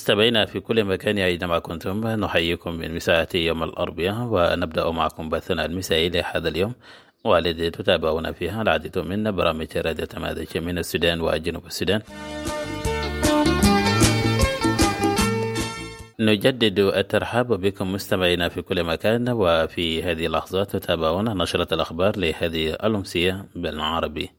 مستمعينا في كل مكان أينما كنتم، نحييكم من مساء يوم الأربعاء، ونبدأ معكم بثنا المسائي لهذا اليوم، والذي تتابعون فيها العديد من برامج راديو تمازج من السودان وجنوب السودان. نجدد الترحاب بكم مستمعينا في كل مكان، وفي هذه اللحظات تتابعون نشرة الأخبار لهذه الأمسية بالعربي.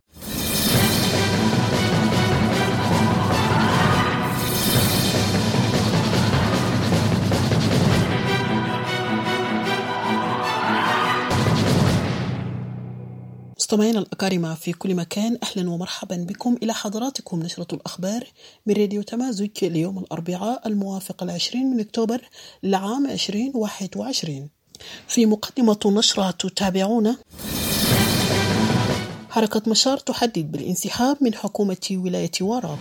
مستمعينا الأكارم في كل مكان، أهلا ومرحبا بكم إلى حضراتكم نشرة الأخبار من راديو تمازج ليوم الأربعاء الموافق 20 من أكتوبر لعام 2021. في مقدمة النشرة تتابعون: حركة مشار تحدد بالانسحاب من حكومة ولاية وراب.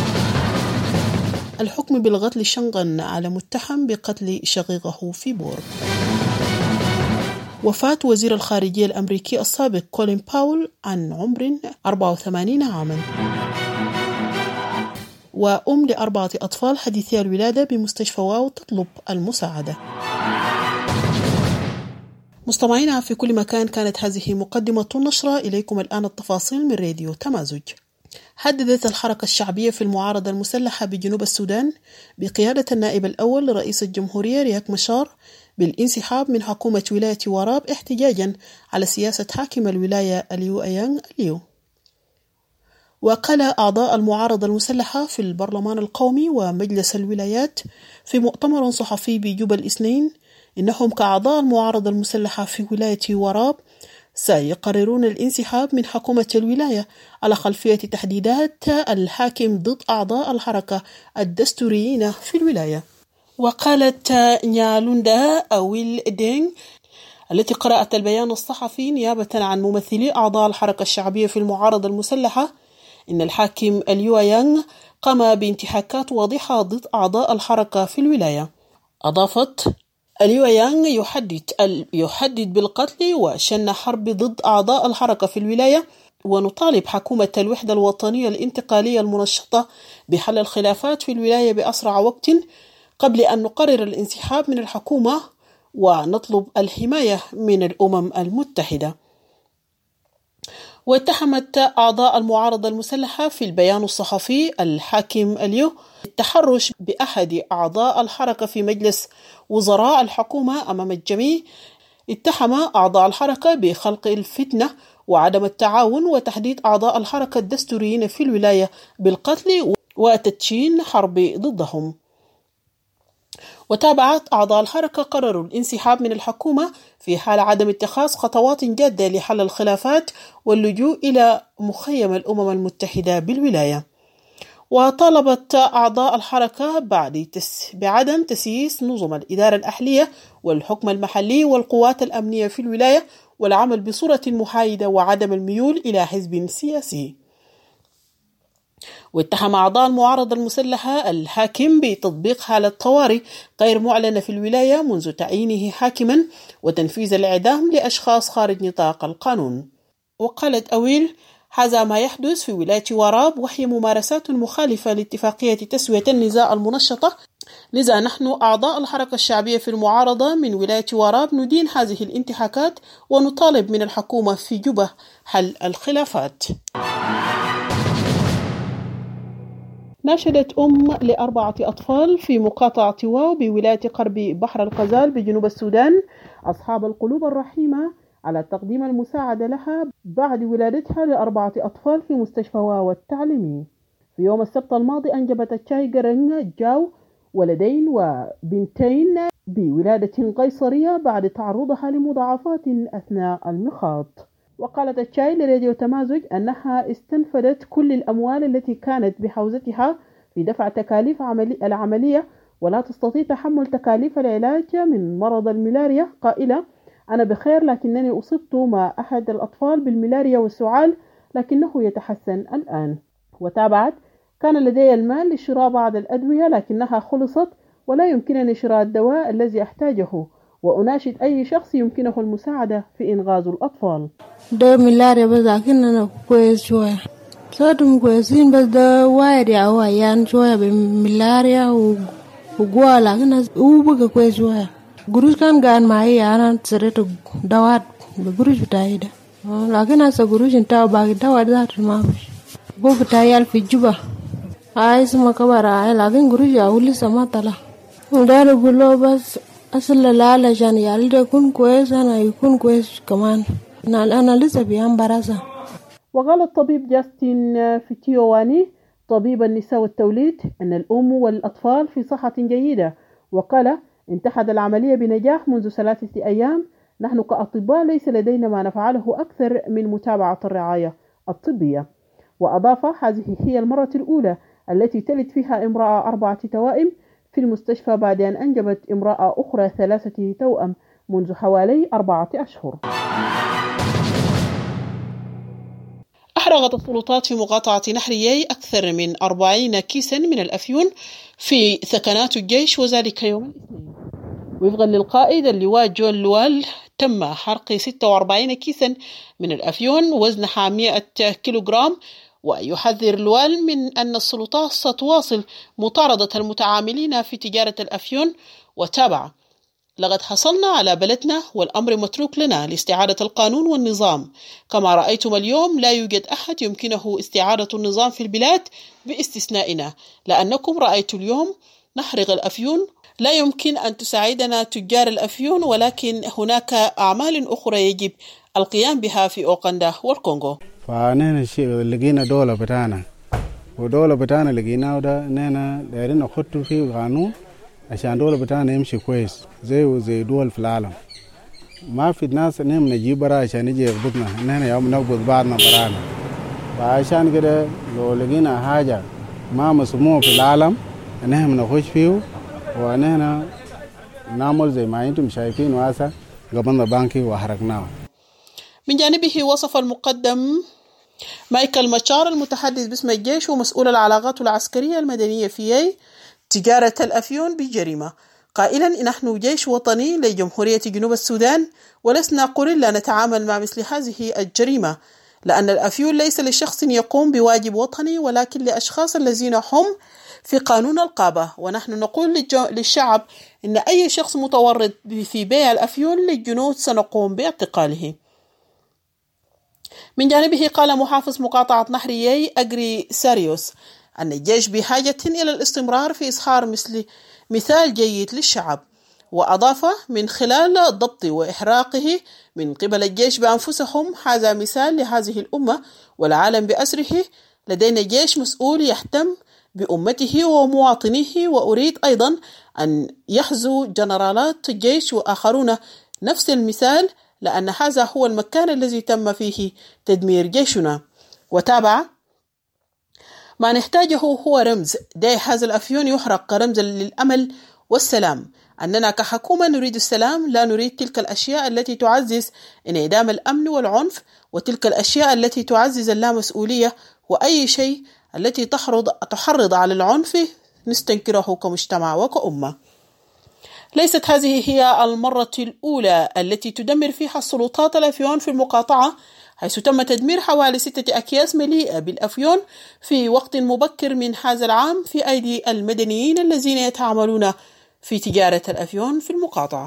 الحكم بالقتل شنغن على متهم بقتل شقيقه في بور. وفاة وزير الخارجية الأمريكي السابق كولين باول عن عمر 84 عاما. وأم ل4 أطفال حديثي الولادة بمستشفى واو تطلب المساعدة. مستمعينا في كل مكان، كانت هذه مقدمة النشرة. إليكم الآن التفاصيل من راديو تمازج. حددت الحركة الشعبية في المعارضة المسلحة بجنوب السودان بقيادة النائب الأول لرئيس الجمهورية رياك مشار بالانسحاب من حكومة ولاية وراب احتجاجا على سياسة حاكم الولاية اليو أيانغ اليو. وقال أعضاء المعارضة المسلحة في البرلمان القومي ومجلس الولايات في مؤتمر صحفي بجوبا الاثنين إنهم كأعضاء المعارضة المسلحة في ولاية وراب سيقررون الانسحاب من حكومة الولاية على خلفية تحديدات الحاكم ضد أعضاء الحركة الدستوريين في الولاية. وقالت نيالوندا أويل دينغ التي قرأت البيان الصحفي نيابة عن ممثلي أعضاء الحركة الشعبية في المعارضة المسلحة إن الحاكم اليو يانغ قام بانتهاكات واضحة ضد أعضاء الحركة في الولاية. أضافت: اليو يانغ يحدد بالقتل وشن حرب ضد أعضاء الحركة في الولاية، ونطالب حكومة الوحدة الوطنية الانتقالية المنشطة بحل الخلافات في الولاية بأسرع وقت قبل أن نقرر الانسحاب من الحكومة ونطلب الحماية من الأمم المتحدة. واتهمت أعضاء المعارضة المسلحة في البيان الصحفي الحاكم اليو بالتحرش بأحد أعضاء الحركة في مجلس وزراء الحكومة أمام الجميع. اتهم أعضاء الحركة بخلق الفتنة وعدم التعاون وتحديد أعضاء الحركة الدستوريين في الولاية بالقتل وتدشين حرب ضدهم. وتابعت أعضاء الحركة قرروا الانسحاب من الحكومة في حال عدم اتخاذ خطوات جادة لحل الخلافات واللجوء إلى مخيم الأمم المتحدة بالولاية. وطالبت أعضاء الحركة بعدم تسييس نظم الإدارة الأهلية والحكم المحلي والقوات الأمنية في الولاية والعمل بصورة محايدة وعدم الميول إلى حزب سياسي. واتهم أعضاء المعارضة المسلحة الحاكم بتطبيق حالة طوارئ غير معلنة في الولاية منذ تعيينه حاكما وتنفيذ الإعدام لأشخاص خارج نطاق القانون. وقالت أويل: هذا ما يحدث في ولاية وراب وهي ممارسات مخالفة لاتفاقية تسوية النزاع المنشطة، لذا نحن أعضاء الحركة الشعبية في المعارضة من ولاية وراب ندين هذه الانتهاكات ونطالب من الحكومة في جوبا حل الخلافات. ناشدت ل4 أطفال في مقاطعة واو بولاية قرب بحر الغزال بجنوب السودان أصحاب القلوب الرحيمة على تقديم المساعدة لها بعد ولادتها ل4 أطفال في مستشفى واو التعليمي. في يوم السبت الماضي أنجبت التشاي جرن جاو ولدين وبنتين بولادة قيصرية بعد تعرضها لمضاعفات أثناء المخاط. وقالت التشاي لراديو تمازج أنها استنفذت كل الأموال التي كانت بحوزتها في دفع تكاليف العملية ولا تستطيع تحمل تكاليف العلاج من مرض الملاريا، قائلة: أنا بخير لكنني أصبت مع أحد الأطفال بالملاريا والسعال لكنه يتحسن الآن. وتابعت: كان لدي المال لشراء بعض الأدوية لكنها خلصت ولا يمكنني شراء الدواء الذي أحتاجه، وأناشد أي شخص يمكنه المساعدة في إنقاذ الأطفال. ده ملاريا بس لكن أنا كويس شوية، صارتم كويسين بس ده وايد يا ويان شوية بملاريا وجوا لكن وبقى كويس شوية. قروش كان قاعد معي أنا سريت دوات بقروش بتاعي ده، لكن هسه قروش انتهى باقي دوات ذات ما فيش. بو بتاعي في الجبهة اسمه كبر لكن قروش أقول لسه ما طلع. ودار أقول له بس أصل لا علشان يالده يكون كويس أنا يكون كويس كمان، أنا لسه بيان براسة. وقال الطبيب جاستين فيتيواني طبيب النساء والتوليد أن الأم والأطفال في صحة جيدة، وقال انتهت العملية بنجاح منذ 3 أيام. نحن كأطباء ليس لدينا ما نفعله أكثر من متابعة الرعاية الطبية. وأضاف هذه هي المرة الأولى التي تلد فيها امرأة 4 توائم في المستشفى بعد أن أنجبت امرأة أخرى 3 توأم منذ حوالي 4 أشهر. أحرقت السلطات في مقاطعة نهريي أكثر من 40 كيسا من الأفيون في ثكنات الجيش، وذلك يوم الاثنين. وفقا للقائد اللواء جون لوال تم حرق 46 كيسا من الأفيون وزنها 100 كيلوغرام. ويحذر لوال من أن السلطات ستواصل مطاردة المتعاملين في تجارة الأفيون، وتابع: لقد حصلنا على بلدنا والأمر متروك لنا لاستعادة القانون والنظام. كما رأيتم اليوم لا يوجد أحد يمكنه استعادة النظام في البلاد باستثنائنا، لأنكم رأيتوا اليوم نحرق الأفيون. لا يمكن أن تساعدنا تجار الأفيون، ولكن هناك أعمال أخرى يجب القيام بها في أوغندا والكونغو. فنحن لقينا دولة بتاعنا، ودولة بتاعنا لقينا وده نحن دايرين نخطو فيه قانون عشان دولة بتاعنا يمشي كويس زي دول في العالم. ما في ناس نحن نجيب برا عشان يجي يقبضنا، نحن يوم نقبض بعضنا برانا. فعشان كده لو لقينا حاجة ما مسموع في العالم نحن نخش فيه ونحن نعمل زي ما انتم شايفين واسا قبضنا بانكي وحرقناه. من جانبه وصف المقدم مايكل ماتشار المتحدث باسم الجيش ومسؤول العلاقات العسكرية المدنية في تجارة الأفيون بجريمة، قائلا: نحن جيش وطني لجمهورية جنوب السودان ولسنا قريلا نتعامل مع مثل هذه الجريمة، لأن الأفيون ليس لشخص يقوم بواجب وطني ولكن لأشخاص الذين هم في قانون القابة. ونحن نقول للشعب إن أي شخص متورط في بيع الأفيون للجنود سنقوم باعتقاله. من جانبه قال محافظ مقاطعة نهريي أجري ساريوس أن الجيش بحاجة إلى الاستمرار في إظهار مثال جيد للشعب، وأضاف: من خلال ضبط وإحراقه من قبل الجيش بأنفسهم هذا مثال لهذه الأمة والعالم بأسره. لدينا جيش مسؤول يهتم بأمته ومواطنيه، وأريد أيضا أن يحظو جنرالات الجيش وآخرون نفس المثال، لأن هذا هو المكان الذي تم فيه تدمير جيشنا. وتابع: ما نحتاجه هو رمز، داعي هذا الأفيون يحرق رمزا للأمل والسلام. أننا كحكومة نريد السلام، لا نريد تلك الأشياء التي تعزز انعدام الأمن والعنف، وتلك الأشياء التي تعزز اللامسؤولية، وأي شيء التي تحرض على العنف نستنكره كمجتمع وكأمة. ليست هذه هي المرة الأولى التي تدمر فيها السلطات الأفيون في المقاطعة، حيث تم تدمير حوالي 6 أكياس مليئة بالأفيون في وقت مبكر من هذا العام في أيدي المدنيين الذين يتعاملون في تجارة الأفيون في المقاطعة.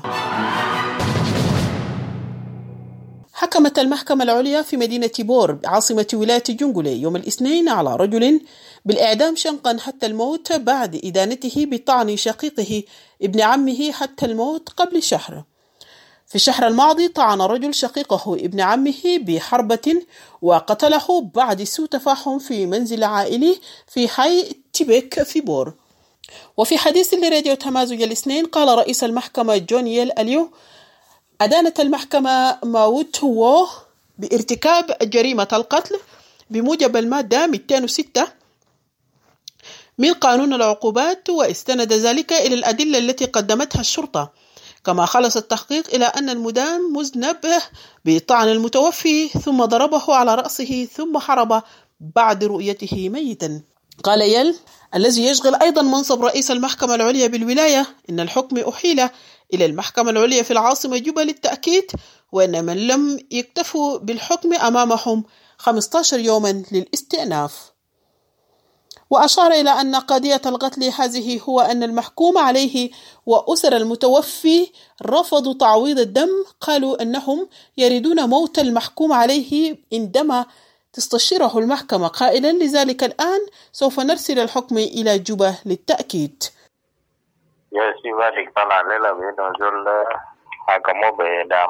حكمت المحكمة العليا في مدينة بور عاصمة ولاية جنجولي يوم الاثنين على رجل بالإعدام شنقا حتى الموت بعد إدانته بطعن شقيقه ابن عمه حتى الموت قبل شهر. في الشهر الماضي طعن رجل شقيقه ابن عمه بحربة وقتله بعد سوء تفاهم في منزل عائلي في حي تيبيك في بور. وفي حديث لراديو تمازج الاثنين قال رئيس المحكمة جونييل أليو: أدانت المحكمة ماوت هو بارتكاب جريمة القتل بموجب المادة 206 من قانون العقوبات، واستند ذلك إلى الأدلة التي قدمتها الشرطة. كما خلص التحقيق إلى أن المدان مذنب بطعن المتوفي ثم ضربه على رأسه ثم هرب بعد رؤيته ميتا. قال يل الذي يشغل أيضا منصب رئيس المحكمة العليا بالولاية إن الحكم أحيل إلى المحكمة العليا في العاصمة جوبا للتأكيد، وإن من لم يكتفوا بالحكم أمامهم 15 يوما للاستئناف. وأشار إلى أن قضية القتل هذه هو أن المحكوم عليه وأسر المتوفي رفضوا تعويض الدم. قالوا أنهم يريدون موت المحكوم عليه عندما تستشيره المحكمة، قائلا لذلك الآن سوف نرسل الحكم إلى جوبا للتأكيد. يأتي ذلك طلع ليلة بنزول حكموا بإعدام،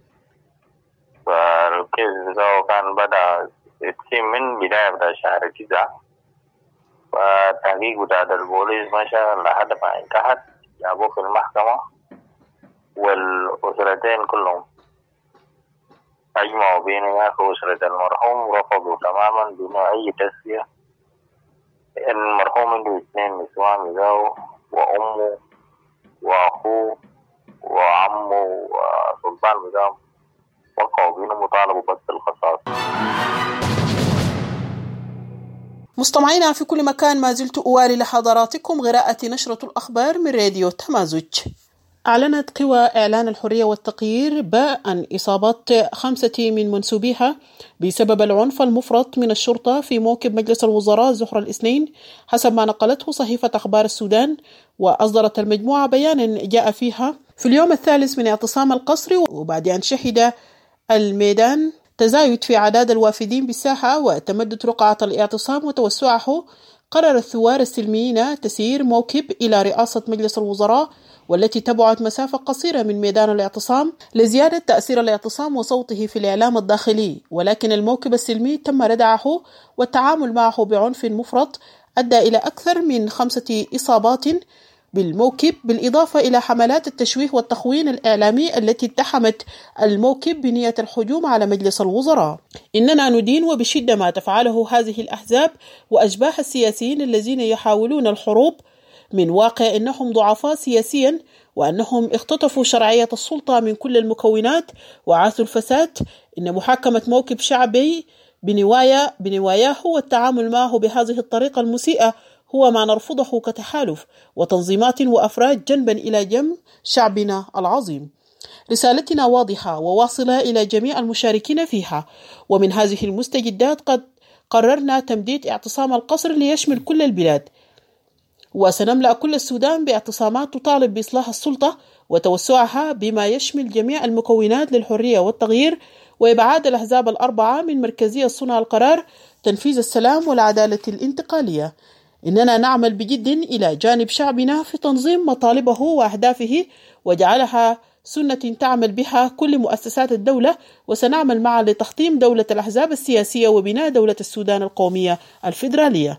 فالكيس كان بدأ يتم من بداية شهر 9، والتحقيق بتاع البوليس مشى لحد ما انتهت، جابوه في المحكمة والأسرتين كلهم أجمعوا بين أسرة المرحوم رفضوا تماما دون أي تسوية. المرحوم عنده 2 نسوان بتاعه وأمه وأخوه وعمه وسلطان بتاعه، وقعوا بينهم وطالبوا بس القصاص. مستمعينا في كل مكان، ما زلت أوالي لحضراتكم قراءة نشرة الأخبار من راديو تمازج. أعلنت قوى إعلان الحرية والتغيير عن إصابات 5 من منسوبيها بسبب العنف المفرط من الشرطة في موكب مجلس الوزراء ظهر الاثنين، حسب ما نقلته صحيفة أخبار السودان. وأصدرت المجموعة بيانا جاء فيها في اليوم الثالث من اعتصام القصر، وبعد أن شهد الميدان تزايد في أعداد الوافدين بالساحة وتمدد رقعة الاعتصام وتوسعه، قرر الثوار السلميين تسيير موكب إلى رئاسة مجلس الوزراء، والتي تبعد مسافة قصيرة من ميدان الاعتصام، لزيادة تأثير الاعتصام وصوته في الإعلام الداخلي. ولكن الموكب السلمي تم ردعه والتعامل معه بعنف مفرط أدى إلى أكثر من 5 إصابات بالموكب، بالإضافة إلى حملات التشويه والتخوين الإعلامي التي اتهمت الموكب بنية الهجوم على مجلس الوزراء. إننا ندين وبشدة ما تفعله هذه الأحزاب وأشباح السياسيين الذين يحاولون الحروب، من واقع أنهم ضعفاء سياسيا وأنهم اختطفوا شرعية السلطة من كل المكونات وعاثوا الفساد. إن محاكمة موكب شعبي بنواياه والتعامل معه بهذه الطريقة المسيئة هو ما نرفضه كتحالف وتنظيمات وأفراد جنبا إلى جنب شعبنا العظيم. رسالتنا واضحة وواصلة إلى جميع المشاركين فيها، ومن هذه المستجدات قد قررنا تمديد اعتصام القصر ليشمل كل البلاد، وسنملأ كل السودان باعتصامات تطالب بإصلاح السلطة وتوسعها بما يشمل جميع المكونات للحرية والتغيير، وإبعاد الأحزاب الأربعة من مركزية صنع القرار، تنفيذ السلام والعدالة الانتقالية. إننا نعمل بجد إلى جانب شعبنا في تنظيم مطالبه وأهدافه وجعلها سنة تعمل بها كل مؤسسات الدولة، وسنعمل معا لتحطيم دولة الأحزاب السياسية وبناء دولة السودان القومية الفيدرالية.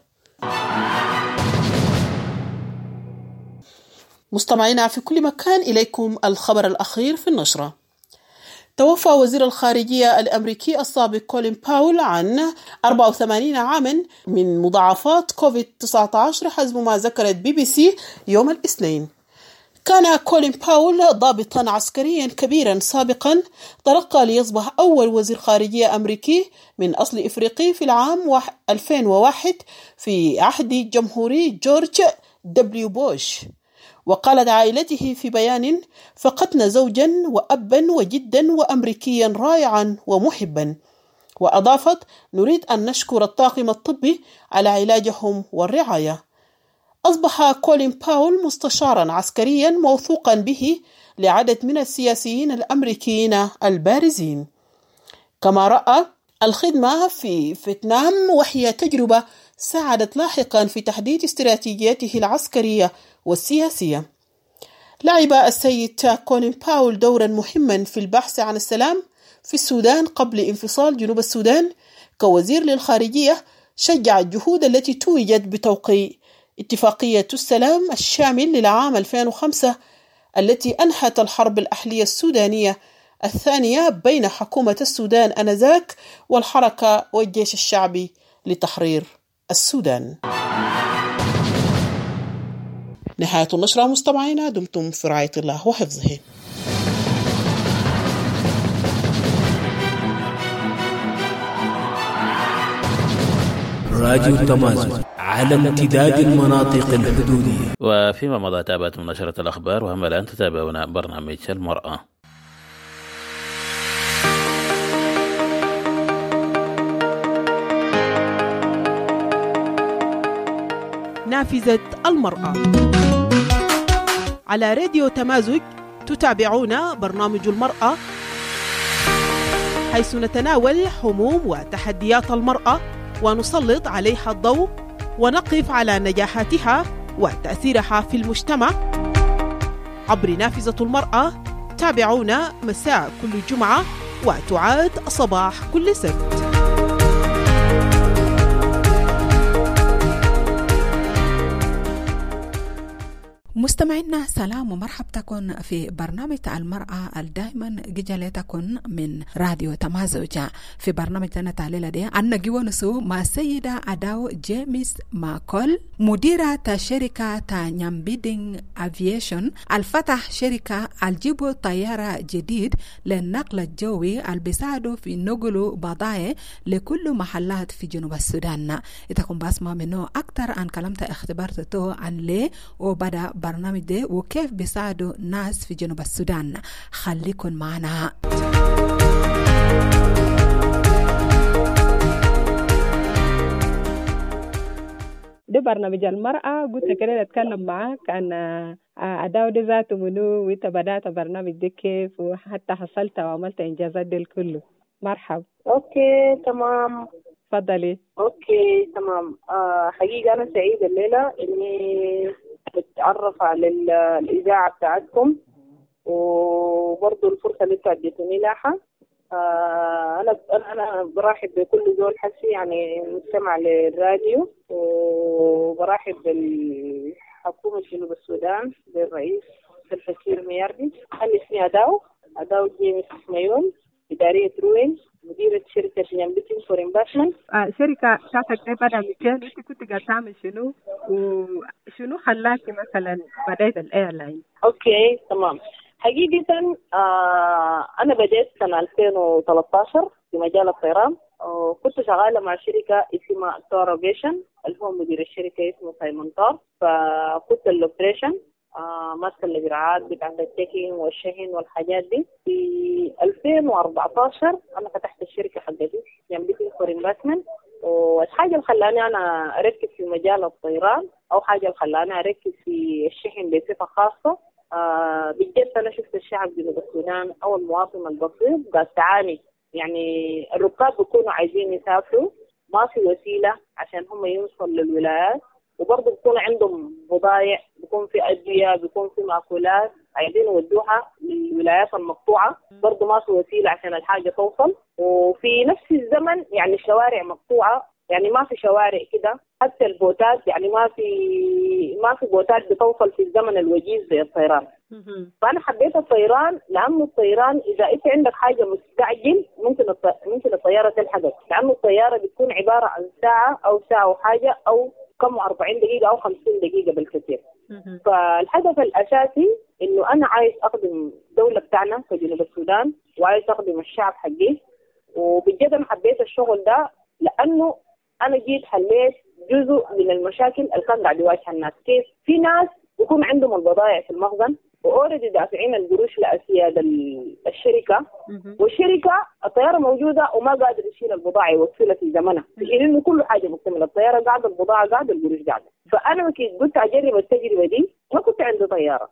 مستمعينا في كل مكان، إليكم الخبر الأخير في النشرة. توفى وزير الخارجية الأمريكي السابق كولين باول عن 84 عاما من مضاعفات كوفيد-19 حسب ما ذكرت BBC يوم الاثنين. كان كولين باول ضابطا عسكريا كبيرا سابقا، ترقى ليصبح أول وزير خارجية أمريكي من أصل إفريقي في العام 2001 في عهد جمهوري جورج دبليو بوش. وقالت عائلته في بيان: فقدنا زوجا وأبا وجدا وأمريكيا رائعا ومحبا. وأضافت: نريد أن نشكر الطاقم الطبي على علاجهم والرعاية. أصبح كولين باول مستشارا عسكريا موثوقا به لعدد من السياسيين الأمريكيين البارزين. كما رأى الخدمة في فيتنام، وهي تجربة ساعدت لاحقا في تحديد استراتيجيته العسكرية والسياسية. لعب السيد كولين باول دورا مهما في البحث عن السلام في السودان قبل انفصال جنوب السودان. كوزير للخارجية شجع الجهود التي توجت بتوقيع اتفاقية السلام الشامل للعام 2005 التي أنهت الحرب الأهلية السودانية الثانية بين حكومة السودان آنذاك والحركة والجيش الشعبي لتحرير السودان. نهاية النشرة مستمعينا، دمتم في رعاية الله وحفظه. راديو تمازج على امتداد المناطق الحدودية. وفيما مضى تابعتم نشرة الأخبار، وهم الآن تتابعون برنامج المرأة. نافذة المرأة. على راديو تمازج تتابعون برنامج المرأة، حيث نتناول هموم وتحديات المرأة ونسلط عليها الضوء ونقف على نجاحاتها وتأثيرها في المجتمع عبر نافذة المرأة. تابعونا مساء كل جمعة وتعاد صباح كل سبت. مستمعينا سلام ومرحبتكم في برنامج المرأة الدائما جلتكم من راديو تمازج. في برنامجنا تعليل دي أنا جوانسو مع سيدة أداو جيمس ماكول مديرة شركة نيامبيدينغ أفيشن الفتح شركة الجيبو طيارة جديد للنقل الجوي البساعدو في نقل بضائع لكل محلات في جنوب السودان. إتكم باسمع منه أكتر عن كلامة اختبارته عن ليه وبدأ برنامج ده وكيف بيساعدوا ناس في جنوب السودان. خليكن معنا. ده برنامج المرأة. قلت كده أتكلم معاك عن أداو ده ذاته منو وإنت بدأت برنامج ده كيف وحتى حصلت وعملت إنجازات ده كله. مرحب. أوكي تمام. تفضلي. أوكي تمام. حقيقة أنا سعيدة الليلة إني بتعرف على الإذاعة بتاعتكم وبرضو الفرصة اللي اديتوني لها. أنا برحب بكل زول حسي يعني مستمع للراديو، وبرحب بالحكومة جنوب السودان بالرئيس الفكير مياردي. أنا اسمي أداو جيمس مايون، إدارية روين، مديرة شركة نيامبيدينغ فور انفستمنت. شركة بتاعتك دي بدأ مكان انت كنت قاعد تعمل شنو وشنو خلاكي مثلا بداية الايرلاين؟ اوكي تمام. حقيقة انا بديت سنة 2013 في مجال الطيران، وكنت شغالة مع شركة اسمها تور افيشن، اللي هو مدير الشركة اسمه سايمون تور. فكنت الاوبريشن ماسكة الإجراءات بتاعت التشيكينج والشحن والحاجات دي. في 2014 أنا فتحت الشركة حقتي نيامبيدينغ فور انفستمنت. والحاجة اللي خلاني أنا أركز في مجال الطيران أو حاجة اللي خلاني أركز في الشحن بصفة خاصة، بجد أنا شفت الشعب جنوب السودان أو المواطن البسيط قاعد تعاني. يعني الركاب بيكونوا عايزين يسافروا، ما في وسيلة عشان هم يوصلوا للولايات، وبرضه بيكون عندهم بضائع، بيكون في أدوية، بيكون في مأكولات عايزين يودوها للولايات المقطوعة، برضه ما في وسيلة عشان الحاجة توصل. وفي نفس الزمن يعني الشوارع مقطوعة، يعني ما في شوارع كده، حتى البوتات يعني ما في بوتات بتوصل في الزمن الوجيز زي الطيران. فأنا حبيت الطيران لأنه الطيران إذا أنت عندك حاجة مستعجل ممكن الطيارة تلحقك، لأنه الطيارة بتكون عبارة عن ساعة أو ساعة وحاجة أو كم 40 دقيقة أو 50 دقيقة بالكثير. فالهدف الأساسي إنه أنا عايز أخدم دولة بتاعنا في جنوب السودان، وعايز أخدم الشعب حقي. وبجد أنا حبيت الشغل ده لأنه أنا جيت حليت جزء من المشاكل اللي كان قاعد يواجه الناس. كيف في ناس يكون عندهم البضائع في المخزن وأوريدي دافعين القروش لأسياد الشركة، والشركة الطيارة موجودة وما قادر يشيل البضاعة يوصلها في زمنها، لأنه كل حاجة مكتملة، الطيارة قاعدة، البضاعة قاعدة، القروش قاعدة. فأنا كنت أجرب التجربة دي، ما كنت عندي طيارة،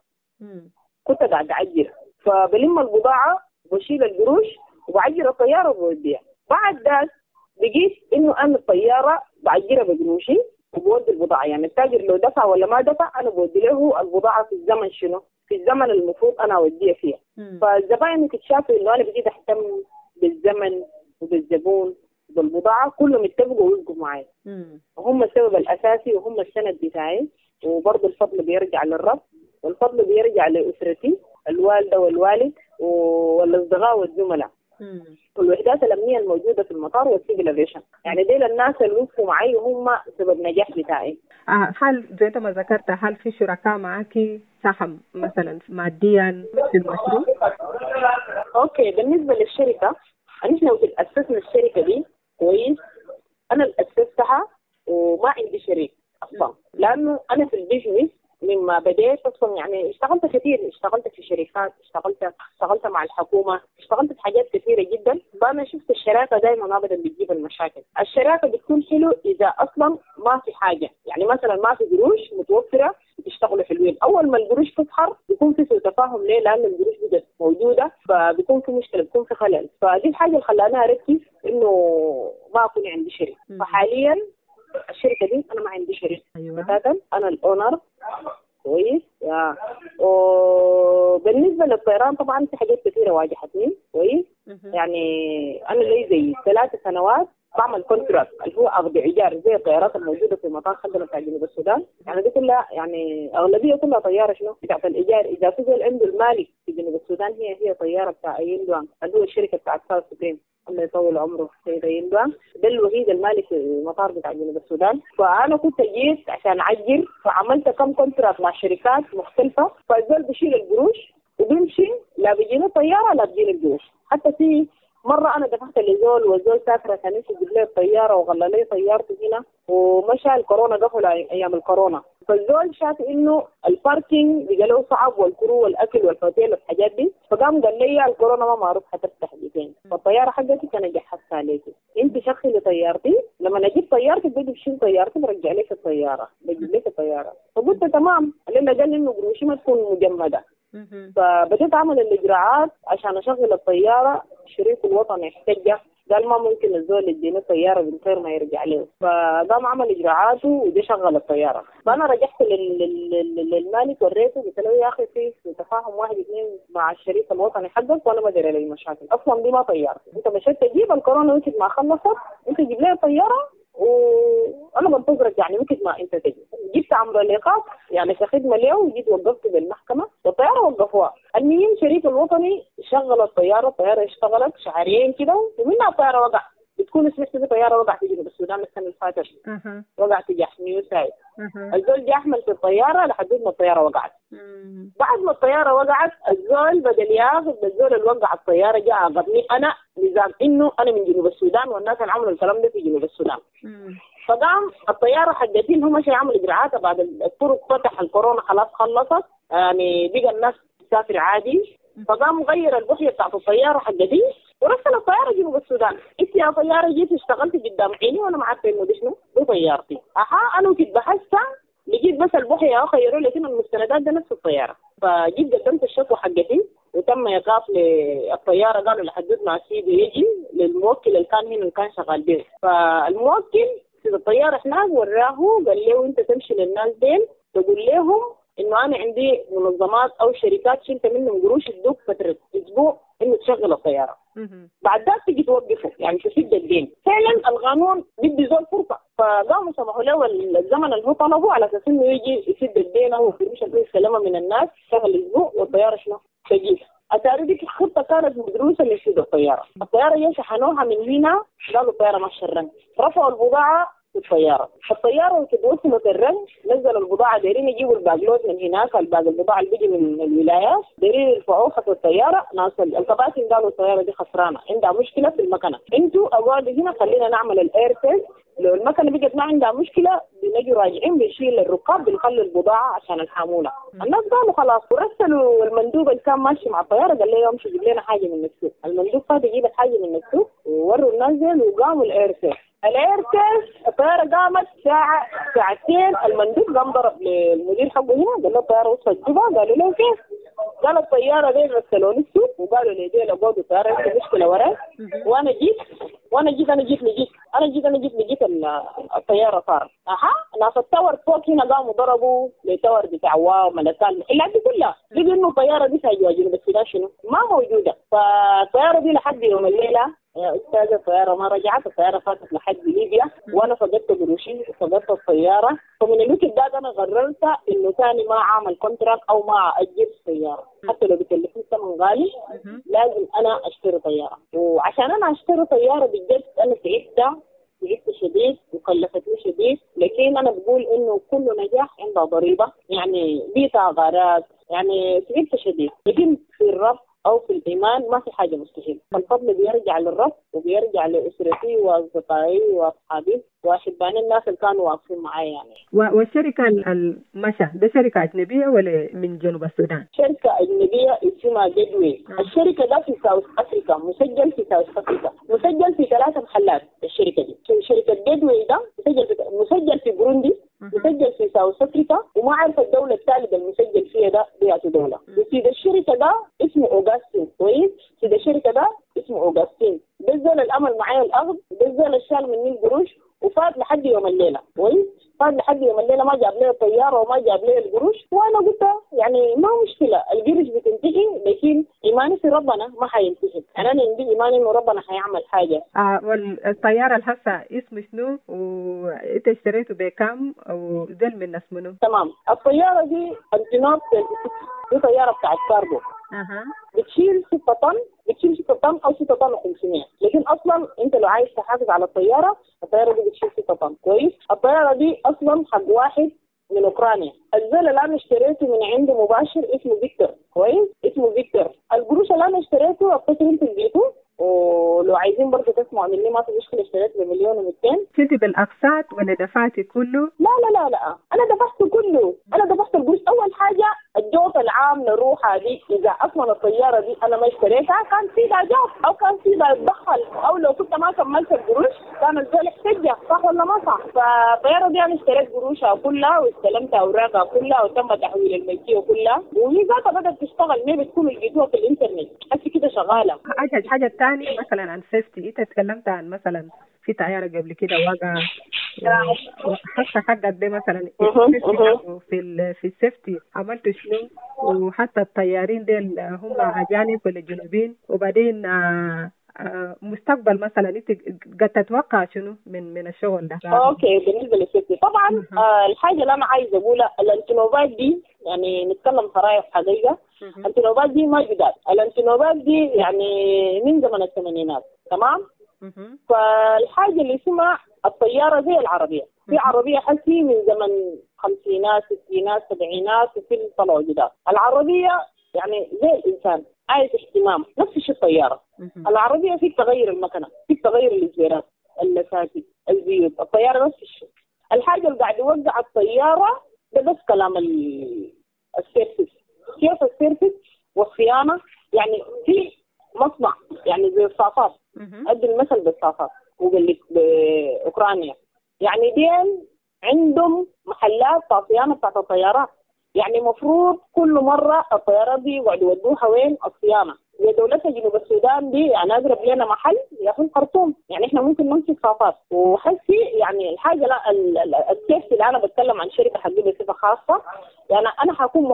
كنت قاعد أعجر، فبلم البضاعة وبشيل القروش وبعجر الطيارة وبوديها. بعد ذلك لقيت إنه أنا الطيارة بعجرها بقروشي وبودي البضاعة، يعني التاجر لو دفع ولا ما دفع أنا بودي له البضاعة في الزمن شنو؟ في الزمن المفروض أنا أوديها فيها. فالزبائن اكتشفوا إنه أنا بقيت أهتم بالزمن وبالزبون وبالبضاعة، كلهم اتفقوا ويوقفوا معي، وهم السبب الأساسي وهم السند بتاعي. وبرضه الفضل بيرجع للرب، والفضل بيرجع لأسرتي، الوالدة والوالد والأصدقاء والزملاء والوحدات الأمنية الموجودة في المطار والسيفل افيشن. يعني ديل الناس اللي وقفوا معي وهم سبب نجاح بتاعي. هل زي ما ذكرت هل في شركاء معاكي ساهم مثلا ماديا في المشروع؟ اوكي، بالنسبة للشركة نحن أسسنا الشركة دي كويس، أنا اللي أسستها وما عندي شريك أصلا، لأنه أنا في البيزنس مما بديت اصلا يعني اشتغلت كثير، اشتغلت في شركات، اشتغلت مع الحكومه، اشتغلت في حاجات كثيره جدا. فانا شفت الشراكه دائما ابدا بتجيب المشاكل. الشراكه بتكون حلو اذا اصلا ما في حاجه، يعني مثلا ما في قروش متوفره بتشتغلوا حلوين. اول ما القروش تظهر بيكون في سوء تفاهم، ليه؟ لان القروش بدت موجوده فبيكون في مشكله، بيكون في خلل. فدي الحاجه اللي خلاني اركز انه ما اكون عندي شريك. فحاليا الشركه دي انا ما عندي شريك. بتاتا انا الاونر كويس. وبالنسبه للطيران طبعا في حاجات كثيره واجهتني كويس. يعني انا زي 3 سنوات بعمل كونتراكت اللي هو عقد ايجار زي الطيارات الموجوده في مطار خدمه بتاع جنوب السودان. يعني دي كلها يعني اغلبيه كلها طياره شنو بتاعت الايجار. اذا فضل عنده المالك في جنوب السودان هي طياره بتاع يندوان اللي هو الشركه بتاعت ساوث سبريم، الله يطول عمره سيد يندوان، ده الوحيد المالك في المطار بتاع جنوب السودان. فانا كنت جيت عشان اعجر، فعملت كم كونتراكت مع شركات مختلفه. فالزول بيشيل القروش وبيمشي، لا بيجيني طياره لا بيجيني القروش. حتى في مرة أنا دفعت لزول والزول سافر عشان يجيب لي الطيارة وغلى لي طيارته هنا، ومشى الكورونا قفل أيام الكورونا. فالزول شاف إنه الباركينج بقى له صعب والكرو والأكل والهوتيل والحاجات دي، فقام قال لي الكورونا ما معروف حتفتح بيتين، فالطيارة حقتي كان جحفتها عليكي، أنت شغلي طيارتي، لما أجيب طيارتي بدي بشيل طيارتي برجع لك الطيارة، بجيب لك الطيارة. فقلت تمام. اللي قال لي إنه قروشي ما تكون مجمدة. فبديت أعمل الإجراءات عشان أشغل الطيارة. الشريك الوطني احتجه، قال ما ممكن الزول يديني الطيارة من غير ما يرجع له. فقام عمل إجراءاته ودي شغل الطيارة. فأنا رجعت للمالك وريته، قلت له يا أخي في تفاهم 1 2 مع الشريك الوطني حقك وأنا ما أدري لي مشاكل، أصلا دي ما طيارتي، أنت مشيت تجيب الكورونا وقت ما خلصت أنت جيب لي الطيارة وانا بنتظرك، يعني ممكن ما انت تجي. جبت عمرو الايقاف يعني كخدمه له، وجيت وقفت بالمحكمه والطياره وقفوها. المهم شريك الوطني شغل الطياره اشتغلت شهرين كده ومنها الطياره وقع. بتكون سمعت في طياره وقعت في جنوب السودان السنه اللي فاتت، وقعت في جحميو سايد. الزول جا احمل في الطياره لحد ما الطياره وقعت. بعد ما الطياره وقعت الزول بدل ياخذ الزول اللي وقع الطياره جاء عاقبني انا نظام انه انا من جنوب السودان والناس اللي عملوا الكلام ده في جنوب السودان. فقام الطياره حقتي هم مشى يعمل اجراءات بعد الطرق فتح الكورونا خلاص خلصت، يعني بقى الناس تسافر عادي. فقام غير البحيه بتاعت الطياره حقتي ورسل الطياره جنوب السودان. انت يا طياره جيت اشتغلت قدام عيني وانا ما عارفه انه دي شنو دي طيارتي. انا كنت بحثت لقيت بس البحيه خيروا لكن المستندات ده نفس الطياره. فجيت قدمت الشكوى حقتي وتم ايقاف للطياره، قالوا لحد ما سيدي يجي للموكل اللي كان هنا اللي كان شغال به. فالموكل في الطياره هناك وراه قال له انت تمشي للناس دين تقول لهم انه انا عندي منظمات او شركات شلت منهم قروش ادوك فتره اسبوع انه تشغل الطياره. بعد ذلك تجي توقفه يعني تسد الدين. فعلا القانون بدي زول فرصه، فقاموا سمحوا له الزمن اللي هو طلبه على اساس انه يجي يسد الدين او يمشي فيه سلامه من الناس شغل اسبوع والطياره شنو تجي. اتاري ديك الخطه كانت مدروسه لسد الطياره. الطياره جاي شحنوها من هنا، قالوا الطياره ما شرن، رفعوا البضاعه في الطياره وصلت الرنج نزلوا البضاعه دايرين يجيبوا الباقلوت من هناك، الباقي البضاعه اللي بيجي من الولايات دايرين يرفعوها خطوا الطياره. ناس الكباتن قالوا الطياره دي خسرانه عندها مشكله في المكنه، انتوا اقعدوا هنا خلينا نعمل الاير تيست، لو المكنه بقت ما عندها مشكله بنجي راجعين بنشيل الركاب بنخلي البضاعه عشان الحاموله. الناس قالوا خلاص، ورسلوا المندوب اللي كان ماشي مع الطياره قال له امشي جيب لنا حاجه من السوق. المندوب فات يجيب الحاجه من السوق ووروا الناس دول وقاموا الاير تيست. الطياره قامت ساعتين. المندوب قام ضرب للمدير حقه هنا قال له الطياره وصلت جبا. قالوا له كيف؟ قال الطياره دي رسلوني السوق وقالوا لي دي لقوا الطياره في مشكله وراي وانا جيت لقيت الطياره صار ناس التاور فوق هنا قاموا ضربوا للتاور بتاع ملكال المحلات دي كلها. لقوا انه الطياره دي سايجوا بس كده شنو ما موجوده. فالطياره دي لحد يوم الليله يا أستاذة الطيارة ما رجعت، الطيارة فاتت لحد ليبيا وأنا فقدت قروشي وفقدت الطيارة. فمن الوقت ده أنا قررت إنه ثاني ما أعمل كونتراكت أو ما أجيب سيارة حتى لو بكلفني ثمن غالي، لازم أنا أشتري طيارة. وعشان أنا أشتري طيارة بجد أنا تعبت شديد وكلفتني شديد، لكن أنا بقول إنه كل نجاح عنده ضريبة، يعني بيتها غارات، يعني تعبت شديد. لكن في الرب أو في الإيمان ما في حاجة مستحيل. فالفضل بيرجع للرب وبيرجع لأسرتي وأصدقائي وأصحابي وأحباني الناس اللي كانوا واقفين معايا يعني. والشركة المشا ده شركة أجنبية ولا من جنوب السودان؟ شركة أجنبية اسمها جيدوي. الشركة ده في ساوث أفريقيا، مسجل في ساوث أفريقيا، مسجل في 3 محلات. الشركة دي شركة جيدوي ده مسجل في بوروندي، مسجل في ساوث أفريقيا، وما عارف الدولة الثالثة المسجل فيها ده بيعطي دولة. وسيد الشركة ده اسمه أوغاستين. كويس؟ سيد الشركة ده اسمه أوغاستين. ده الزول الأمل معايا الأرض، ده الزول الشال مني القروش وفات لحد يوم الليلة. كويس؟ فات لحد يوم الليلة ما جاب لي الطيارة وما جاب لي القروش، وأنا قلت يعني ما مشكلة، القرش بتنتهي لكن إيماني في ربنا ما حينتهي. أنا عندي إيماني إنه ربنا حيعمل حاجة. والطيارة الهسه اسمه شنو وإنت اشتريته بكام أو دل من ناس منه؟ تمام. الطيارة دي أنتينوب دي طيارة بتاعت كارغو. بتشيل 6 طن، بتشيل 6 طن أو 6 طن و500. لكن أصلا أنت لو عايز تحافظ على الطيارة دي بتشيل 6 طن. كويس؟ الطيارة دي أصلا حق واحد من أوكرانيا. الزول اللي أنا اشتريته من عنده مباشر اسمه فيكتور. كويس؟ اسمه فيكتور. القروش اللي أنا اشتريته أفتكر أنت لقيته، ولو عايزين برضه تسمعوا مني ما في مشكلة اشتريت ب1,200,000. كنت بالأقساط ولا دفعتي كله؟ لا أنا دفعت كله. أنا دفعت القروش. أول حاجة الجوط العام نروح هذه، إذا أصلا الطيارة دي أنا ما اشتريتها كان في ده جوط أو كان في ده يتدخل، أو لو كنت ما كملت القروش كان الزول احتجة، صح ولا ما صح؟ فالطيارة دي أنا اشتريت قروشها كلها واستلمت أوراقها كلها وتم تحويل الملكية كلها، وهي ذاتها بدأت تشتغل. ما بتكون لقيتوها في الإنترنت حتى كده شغالة. حاجة تاني مثلا عن سيفتي، أنت تكلمت عن مثلا في طيارة قبل كده وقع حتى ده مثلا في السيفتي عملت شنو؟ وحتى الطيارين ديل هم أجانب ولا جنوبين، وبعدين مستقبل مثلا انت قد تتوقع شنو من الشغل ده؟ اوكي. بالنسبه للسيفتي طبعا الحاجه اللي انا عايزه اقولها، الانتنوبات دي يعني نتكلم صراحه حقيقه، الانتنوبات دي ما جداد. الانتنوبات دي يعني من زمن الثمانينات. تمام. فالحاجه اللي اسمها الطياره زي العربيه، في عربيه حسي من زمن 50 60 70 وفي طلعوا جداد. العربيه يعني زي الانسان عايز اهتمام، نفس الشيء الطياره. العربيه في تغير المكنه، في تغير الازديارات، اللساتي، الزيوت. الطياره نفس الشيء. الحاجه اللي قاعد يوقع الطياره ده بس كلام السيرفيس. كيف السيرفيس والصيانه؟ يعني في مصنع يعني زي الصافات، ادي المثل بالصافات وقال لك باوكرانيا، يعني دين عندهم محلات صيانه بتاعت الطيارات. يعني مفروض كل مرة الطيارات دي يقعدوا يودوها وين الصيانة. ودولتنا جنوب السودان دي يعني أقرب لنا محل يا أخي الخرطوم، يعني إحنا ممكن نمسك صافات. وحسي يعني الحاجة لا السيفتي اللي أنا بتكلم عن شركة حقي بصفة خاصة، يعني أنا هكون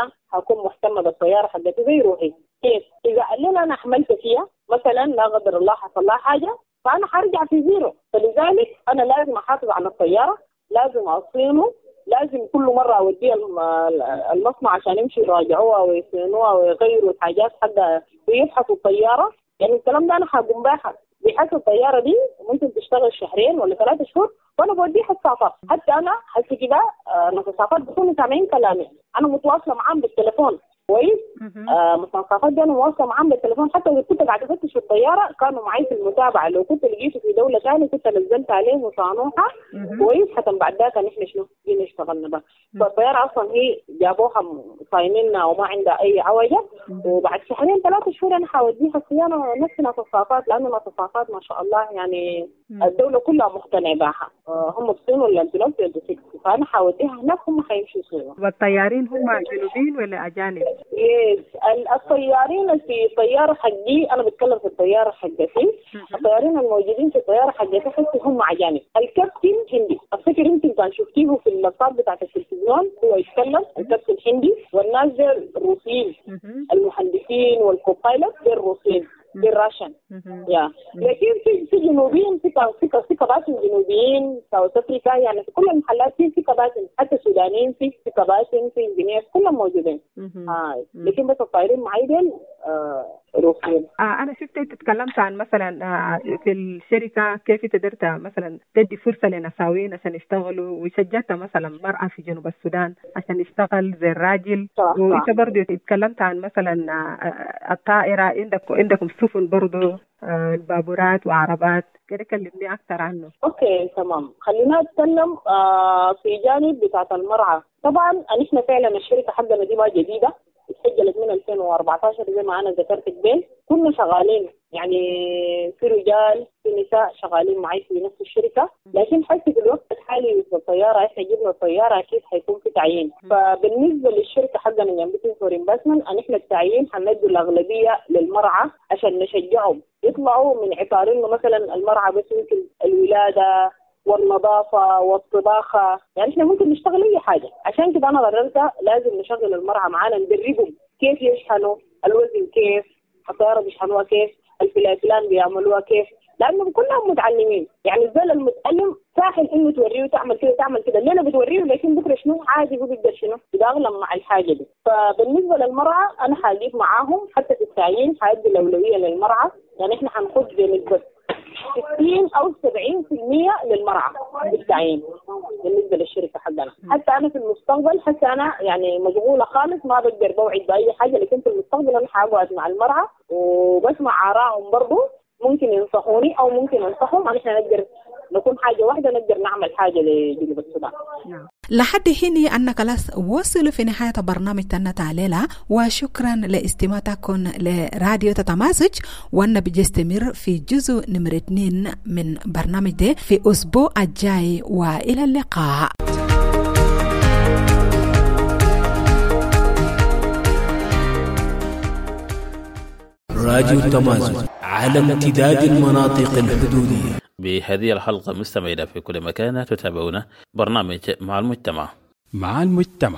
مهتمة بالطيارة حقتي زي روحي. كيف؟ إذا قال لنا أنا حملت فيها مثلا لا قدر الله حصل لها حاجة فأنا حرجع في زيرو. فلذلك أنا لازم أحافظ على الطيارة، لازم أصينه، لازم كل مرة أوديها المصنع عشان يمشي يراجعوها ويصينوها ويغيروا الحاجات حقها ويفحصوا الطيارة. يعني الكلام ده أنا هقوم باحث بحث الطيارة دي ممكن تشتغل 2 ولا 3 شهور وأنا بوديها الصافات. حتى أنا حتى كده ناس الصافات بيكونوا سامعين كلامي، أنا متواصلة معاهم بالتليفون. كويس؟ مصنفات دي انا مواصله معاهم بالتليفون. حتى لو كنت قاعده افتش في الطياره كانوا معي في المتابعه. لو كنت لقيته في دوله ثانيه كنت نزلت عليهم وصانوها. كويس؟ حتى بعد ذاك نحن شنو جينا اشتغلنا بقى. فالطياره اصلا هي جابوها صاينينها وما عندها اي عوجه. وبعد 2-3 شهور انا حوديها الصيانه نفس الصافات، لانه الصافات ما شاء الله يعني الدوله كلها مقتنعه بها. هم بصينوا الانتلوب 26، فانا حوديها هناك هم حيمشوا يصينوا. والطيارين هم جنوبيين ولا اجانب؟ الطيارين في الطياره حقي، انا بتكلم في الطياره حقتي، الطيارين الموجودين في الطياره حقتي حتى هم عجانب. الكابتن هندي، افتكر انت كان شفتيه في اللقطات بتاعت التلفزيون هو يتكلم الكابتن هندي، والناس دول روسيين، المهندسين والكوبايلوت دول روسيين بالراشن. لكن في جنوبيين، في كباتن جنوبيين ساوث افريقيا، يعني في كل المحلات في كباتن، حتى سودانيين في كباتن، في انجنير كلهم موجودين. لكن بس الطائرين معي ديل روسيا. أنا شفت تتكلمت عن مثلا في الشركة كيف قدرت مثلا تدي فرصة لنساوين عشان يشتغلوا، وشجعت مثلا مرأة في جنوب السودان عشان يشتغل زي الراجل. وإنت برضو تتكلمت عن مثلا الطائرة، عندكم سفن برضو، البابورات وعربات، كده كلمني أكثر عنه. أوكي تمام، خلينا نتكلم في جانب بتاعة المرعى. طبعا نحن فعلا الشركة حقنا دي ما جديدة، اتسجلت من 2014 زي ما أنا ذكرت قبل. كنا شغالين يعني في رجال في نساء شغالين معي في نفس الشركة، لكن حتى في الوقت الحالي في الطيارة احنا جبنا الطيارة أكيد حيكون في تعيين. فبالنسبة للشركة حقنا ينبتين فور انفستمنت نحن التعيين حندي الأغلبية للمرعى عشان نشجعهم يطلعوا من عطار إنه مثلا المرعى بس يمكن الولادة والنظافة والطباخة، يعني احنا ممكن نشتغل أي حاجة. عشان كده أنا قررت لازم نشغل المرعى معانا، ندربهم كيف يشحنوا الوزن، كيف الطيارة بيشحنوها، كيف الفلان بيعملوها كيف، لأنهم كلهم متعلمين. يعني الزول المتعلم سهل إنه توريه تعمل كده تعمل كده، الليلة بتوريه لكن بكرة شنو عادي هو بيقدر شنو يتأقلم مع الحاجة دي. فبالنسبة للمرعى أنا حاجيب معاهم حتى في التعيين حادي الأولوية للمرعى، يعني إحنا حنخد بنسبة 60 أو 70% للمرعى بالتعيين بالنسبة للشركة حقنا. حتى أنا في المستقبل حتى أنا يعني مشغولة خالص ما بقدر بوعد بأي حاجة، لكن في المستقبل أنا حاقعد مع المرعى وبسمع آرائهم برضو، ممكن ينصحوني أو ممكن أنصحهم عشان نقدر نكون حاجة واحدة، نقدر نعمل حاجة لجنوب السودان. لحد هنا أنك خلاص وصلوا في نهاية برنامج تنا تعليلا، وشكرا لاستماعتكم لراديو تتمازج، وأنا بيستمر في جزء نمرة 2 من برنامج ده في أسبوع الجاي، وإلى اللقاء. راديو تمازج على امتداد المناطق الحدودية. بهذه الحلقة مستمعين في كل مكان تتابعون برنامج مع المجتمع. مع المجتمع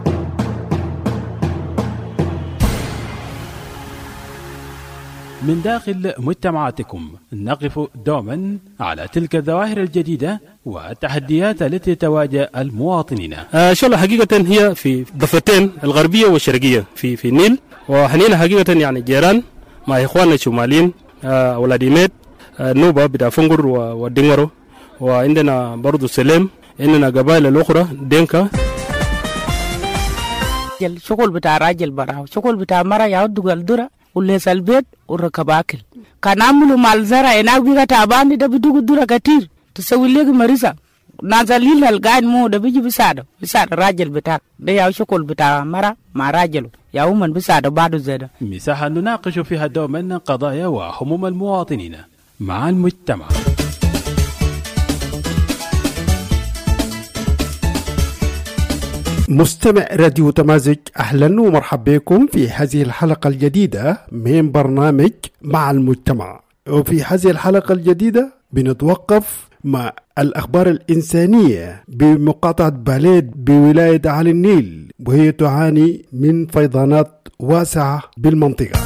من داخل مجتمعاتكم نقف دوما على تلك الظواهر الجديدة والتحديات التي تواجه المواطنين. إن شاء الله حقيقة هي في ضفتين الغربية والشرقية في النيل، وحنينا حقيقة يعني جيران مع إخواننا الشماليين ولاديميت النوبة بتاع فنقر والدنغرو، وعندنا برضو سليم، عندنا قبائل الأخرى دينكا. الشغل بتاع راجل براه، شغل بتاع مرة يعود الدرة وليس البيت وركب أكل. كان عملوا مال زرع هناك بيجا تعبان ده بدوق الدرة كتير تسوي لك مريضة نازلين القاعد مو ده بيجي بيساعد الراجل بتاعك ده يا شغل بتاع مرة مع راجله يا من بيساعد بعده زيادة. مساحة نناقش فيها دوما قضايا وهموم المواطنين مع المجتمع. مستمع راديو تمازج، أهلا ومرحبا بكم في هذه الحلقة الجديدة من برنامج مع المجتمع. وفي هذه الحلقة الجديدة بنتوقف مع الأخبار الإنسانية بمقاطعة باليد بولاية علي النيل، وهي تعاني من فيضانات واسعة بالمنطقة.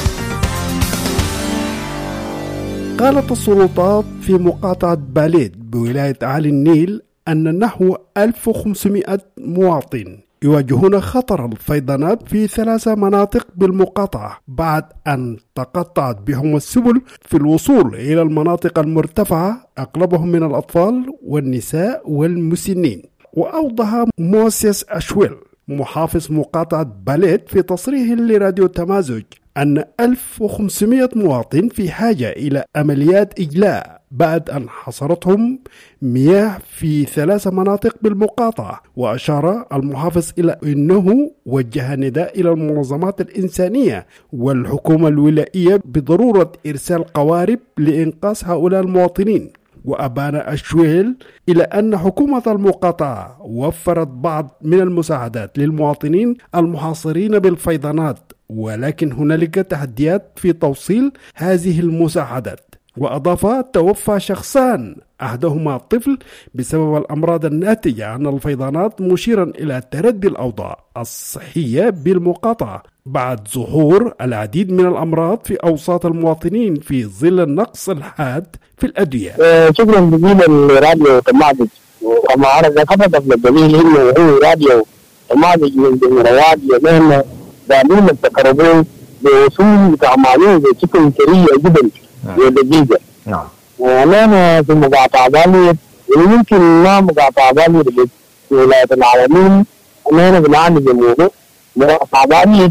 قالت السلطات في مقاطعة باليد بولاية علي النيل أن نحو 1500 مواطن يواجهون خطر الفيضانات في 3 مناطق بالمقاطعة بعد أن تقطعت بهم السبل في الوصول إلى المناطق المرتفعة، أغلبهم من الأطفال والنساء والمسنين. وأوضح موسيس أشويل محافظ مقاطعة باليد في تصريح لراديو تمازج أن 1500 مواطن في حاجة إلى عمليات إجلاء بعد أن حصرتهم مياه في 3 مناطق بالمقاطعة. وأشار المحافظ إلى أنه وجه نداء إلى المنظمات الإنسانية والحكومة الولائية بضرورة إرسال قوارب لإنقاذ هؤلاء المواطنين. وأبان أشويل إلى أن حكومة المقاطعة وفرت بعض من المساعدات للمواطنين المحاصرين بالفيضانات، ولكن هنالك تحديات في توصيل هذه المساعدات. وأضاف توفى شخصان أحدهما طفل بسبب الأمراض الناتجة عن الفيضانات، مشيرا إلى تردي الأوضاع الصحية بالمقاطعة بعد ظهور العديد من الأمراض في أوساط المواطنين في ظل النقص الحاد في الأدوية. شكرا جزيلا لراديو تمازج، وكما عرض خبط الدليل انه هو راديو تمازج من ضمن رواد يومين دائمين التقربون بوصول تعمالين بشكل سريع جدا ودقيقة. نعم. أنا في مقاطعة بالي ويمكن ما مقاطعة بالي في ولاية العالمين أنا بنعاني بموضوع مقاطعة بالي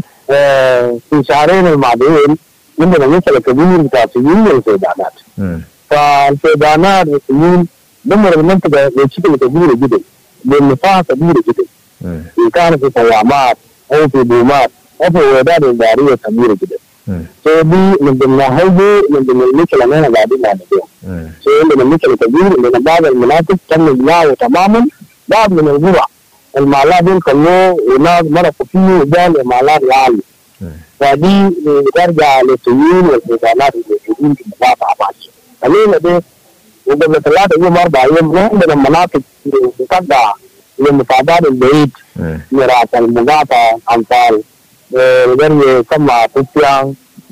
في شهرين الماضيين عندنا مشكلة كبيرة بتاع سجين والفيضانات. فالفيضانات والسجين دمر المنطقة بشكل كبير جدا بمساحة كبيرة جدا. إن كان في صيامات أو في بومات أو في وحدات إدارية كبيرة جدا. دي من ضمن هذه من ضمن المشكلة اللي أنا قاعدين نعملها. عندنا مشكلة كبيرة لأن بعض المناطق تم إبلاغها تماما. بعض من القرى المعلات دول كانوا وناس مرقوا فيه وجال المعلات العالية. فدي ترجع للسيول والفيضانات الموجودين في المقاطعة بعدين. خلينا دي وقبل 3 يوم 4 يوم عندنا مناطق تقع للمفاوضات البعيد مراس المقاطعة أمثال غير كما تبيان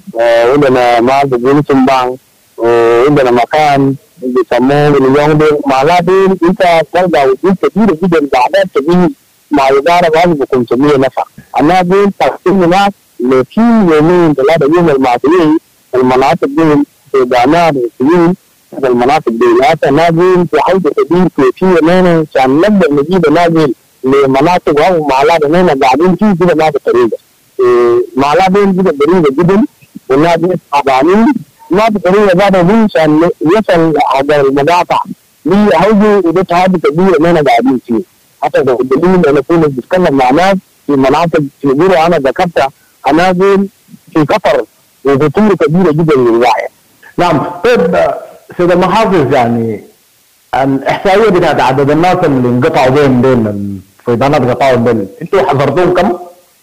عندنا ما بيقولوا سنبان وعندنا مكان بيسموه اليوم ده معلاتين أنت تلقى وجود كثير جدا بعدات كبير مع إدارة غالبا 500 نفر. أنا بقول تقسيم الناس لكل يومين 3 يوم الماضيين المناطق دي في دعنات وسيول المناطق دي لا ناقل في حوض كبير كثير لنا عشان نبدأ نجيب ناقل لمناطق أو معلات إننا قاعدين فيه كده ما بطريقة معلات دي كده طريقة جدا والناقل تعبانين ما بطريقة بعد دي عشان يصل على المقاطع دي حوض وده هذا كبير إننا قاعدين فيه حتى لو الدليل أنا كنا بنتكلم مع ناس في مناطق في قرى أنا ذكرتها ناقل في قطر وخطورة كبيرة جدا للوعي. نعم. طيب سيد المحافظ يعني الإحصائية بتاعت عدد الناس اللي انقطعوا بين الفيضانات قطعوا بين انتوا حضرتوهم كم؟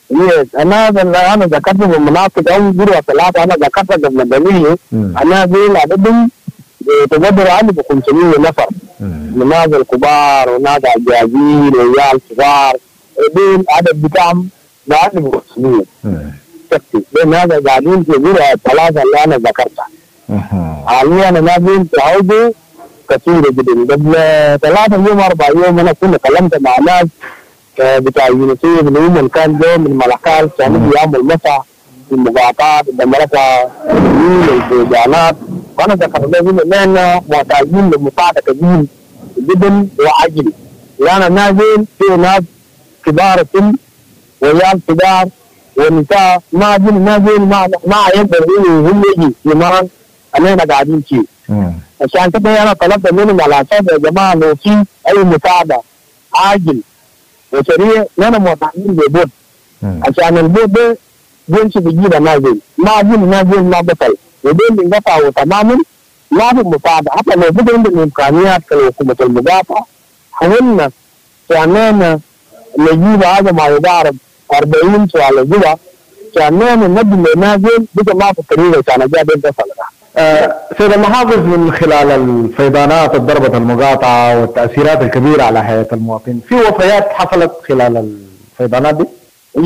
أنا ذكرت من مناطق أو قرى 3 أنا ذكرت قبل دليل أنا بين عددهم تقدر عنه 500 نفر من ناس الكبار وناس الجاهزين وعيال صغار بين عدد بتاعهم عنه 500 شكل بين هذا قاعدين في قرى 3 اللي أنا ذكرتها. حاليا أنا نازل في عوضة كثيرة جدا قبل 3 يوم 4 يوم أنا كنت كلمت مع ناس بتاع يونسيف اللي هم كان جو من ملكال كانوا بيعملوا مسح في المقاطعات دمرتها الفيضانات وأنا ذكرت لهم إننا محتاجين لمساعدة كبيرة جدا وعاجلة لأن نازل في ناس كبار السن وعيال صغار والنساء ما نازل ما يقدروا هم يجي يمان أنا قاعدين فيه. عشان كده أنا طلبت منهم على أساس يا جماعة لو في أي مساعدة عاجل وسريع لنا محتاجين ببوت عشان البوت ده بيمشي بيجيب نازل ما أجيب نازل ما بطل ودين انقطعوا تماما ما في مساعدة حتى لو بدأ عندنا إمكانيات كحكومة المقاطعة حاولنا كأننا نجيب هذا ما يقارب 40 سؤال جوا كأننا نبدأ نازل بقى ما في طريقة عشان أجاب انتصل. سيد المحافظ من خلال الفيضانات ضربة المقاطعة والتأثيرات الكبيرة على حياة المواطن في وفيات حصلت خلال الفيضانات دي؟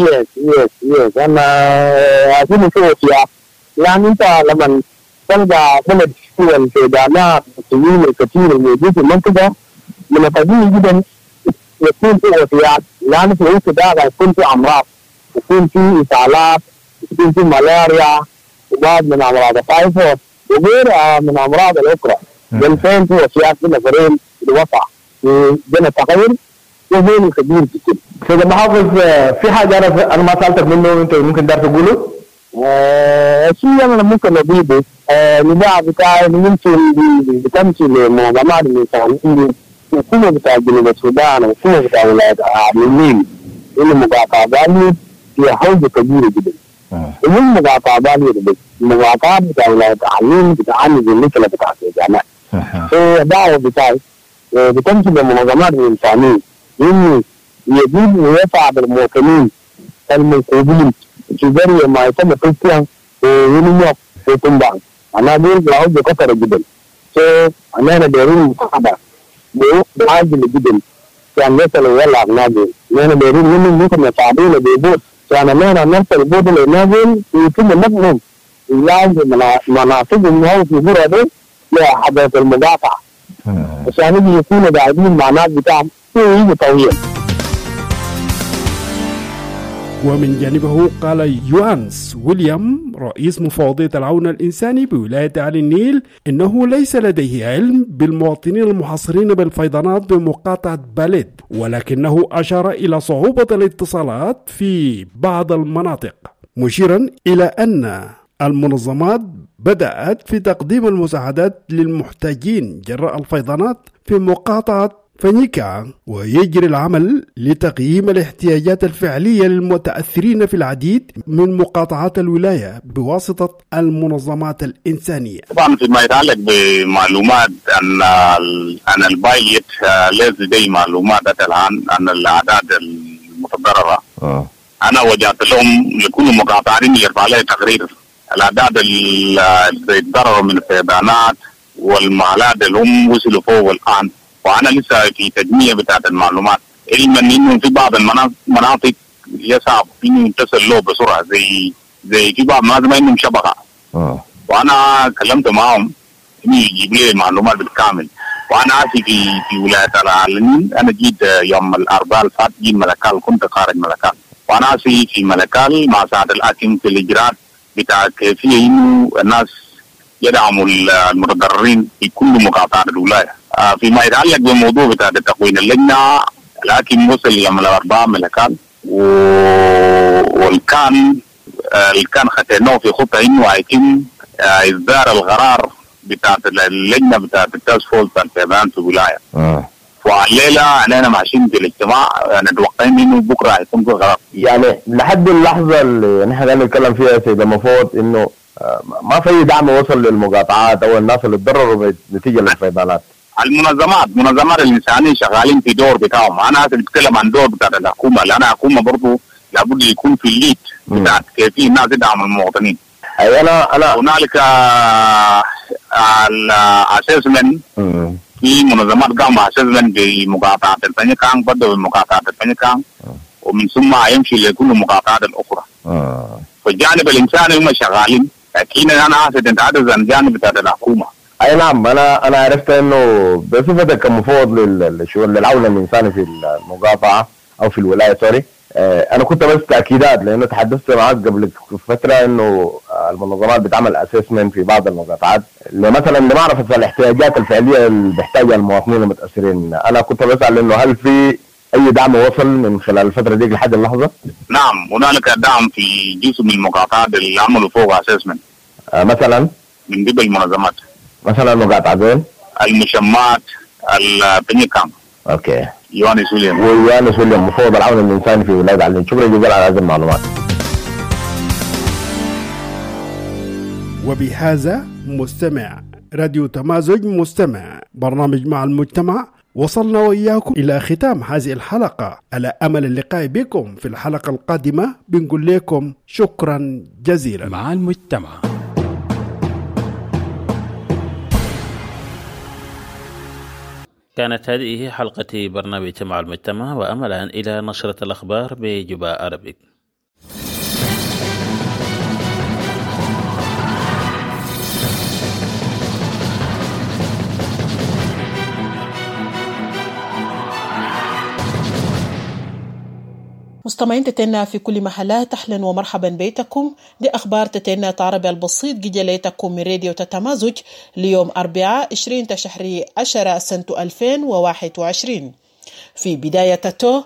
يس أنا أقول في وفيات لأن أنت لما تلقى بلد فيه الفيضانات والسيول الكثير الموجود في المنطقة من الطبيعي جدا يكون في وفيات لأن في الوقت ده يكون في أمراض يكون في إسهالات يكون في ملاريا وبعض من أمراض التايفود وغيرها من أمراض الأخرى. بالفعل في وفيات من نفرين الوفاة بين التغير وبين كبير جدا. سيد المحافظ في حاجة أنا ما سألتك منه أنت ممكن دار تقوله؟ شيء أنا ممكن أضيفه النداء بتاعي يمكن بتمشي لمنظمات الإنسانية الحكومة بتاع جنوب السودان والحكومة بتاع ولاية النيل إنه مقاطعة بالي هي حوزة كبيرة جدا. ومن مقاطعة بالي المقاطعات بتاع ولاية النيل بتعاني بالمشكلة بتاعت الجامعات. فالدعوة بتاعي بتمشي لمنظمات الإنسانية إنه يجب ويسعى بالمواطنين المنقوبين في ذريعة ما يتم تسكيها وينميك وتنبعن. أنا أقول بحوزة كثرة جدا. أنا دارين مساعدة بعاجل جدا كان يصلوا يلا نازل لأن بيرين منهم ممكن يساعدون بيبوت كان أنا نفس البوت اللي نازل يتم نفسهم لازم مناطقهم هو في قرى دي لحضرة المقاطعة عشان يجي يكونوا قاعدين مع ناس بتاعهم يجي طويل. ومن جانبه قال يوانس ويليام رئيس مفوضية العون الإنساني بولاية علي النيل إنه ليس لديه علم بالمواطنين المحاصرين بالفيضانات بمقاطعة باليد، ولكنه أشار إلى صعوبة الاتصالات في بعض المناطق، مشيرا إلى أن المنظمات بدأت في تقديم المساعدات للمحتاجين جراء الفيضانات في مقاطعة فنيكا، ويجري العمل لتقييم الاحتياجات الفعلية للمتأثرين في العديد من مقاطعات الولاية بواسطة المنظمات الإنسانية. طبعا فيما يتعلق بمعلومات أن البايت ليس لدي معلومات الآن عن الأعداد المتضررة. أنا وجهت لهم لكل مقاطعين يرفع عليه تقرير الأعداد اللي تضرروا من الفيضانات والمعلات اللي هم وصلوا فوق الآن، وأنا لسه في تجميع بتاعت المعلومات، علما إنه في بعض المناطق يصعب إنه يتصل له بسرعة زي في بعض المناطق ما إنهم شبكة. وأنا كلمت معهم إنه يجيب لي المعلومات بالكامل. وأنا عاشي في ولاية العالمين. أنا جيت يوم الأربعاء الفات جيت ملكال، كنت خارج ملكال، وأنا عاشي في ملكال مع سعادة الحاكم في الإجراءات بتاع كيفية إنه الناس يدعموا المتضررين في كل مقاطعات الولاية. فيما يتعلق بالموضوع بتاع تكوين اللجنة، الحاكم وصل يوم الأربعاء ملكال، والكان خطيناه في خطة إنه هيتم إصدار القرار بتاعت اللجنة بتاعت التاسك فورس الفيضان في الولاية. والليلة أنا ماشيين في الاجتماع، نتوقع إنه بكرة هيكون في قرار. يعني لحد اللحظة اللي نحن قاعدين نتكلم فيها سيد المفروض إنه ما في دعم وصل للمقاطعات أو الناس اللي تضرروا نتيجة للفيضانات. المنظمات الإنسانية شغالين في دور بتاعهم. أنا بتكلم عن دور بتاع الحكومة، لأن الحكومة برضو لابد يكون في الليد بتاعت كيفية الناس تدعم المواطنين. أنا هنالك الأسسمنت في منظمات قاموا أسسمنت بمقاطعة الفنيكان، بدأوا بمقاطعة الفنيكان ومن ثم يمشي لكل المقاطعات الأخرى. فالجانب الإنساني هم شغالين، لكن أنا عايز أتحدث عن الجانب بتاع الحكومة. أي نعم، أنا عرفت إنه بصفتك كمفوض للشغل للعون الإنساني في المقاطعة أو في الولاية سوري، أنا كنت بس تأكيدات لأنه تحدثت معك قبل فترة إنه المنظمات بتعمل أسسمنت في بعض المقاطعات مثلا لمعرفة الاحتياجات الفعلية اللي بيحتاجها المواطنين المتأثرين. أنا كنت بسأل إنه هل في أي دعم وصل من خلال الفترة دي لحد اللحظة؟ نعم، هنالك دعم في جزء من المقاطعات اللي عملوا فوق أسسمنت. مثلا من قبل المنظمات، مثلا مقاطعة زين المشمات البنيكام. اوكي. يوانس ويليام مفوض العون الإنساني في ولاية علي. شكرا جزيلا على هذه المعلومات. وبهذا مستمع راديو تمازج، مستمع برنامج مع المجتمع، وصلنا وإياكم إلى ختام هذه الحلقة. على أمل اللقاء بكم في الحلقة القادمة. بنقول لكم شكرا جزيلا. مع المجتمع. كانت هذه حلقة برنامج مع المجتمع، وأملا إلى نشرة الأخبار بجباء عربيك. مستمعين تتنا في كل محلات، أهلا ومرحبا بيتكم. دي أخبار تتنا عربي البسيط جيجاليتكم من راديو تتمازج ليوم 20 تشهر 10 سنة 2021. في بداية تتو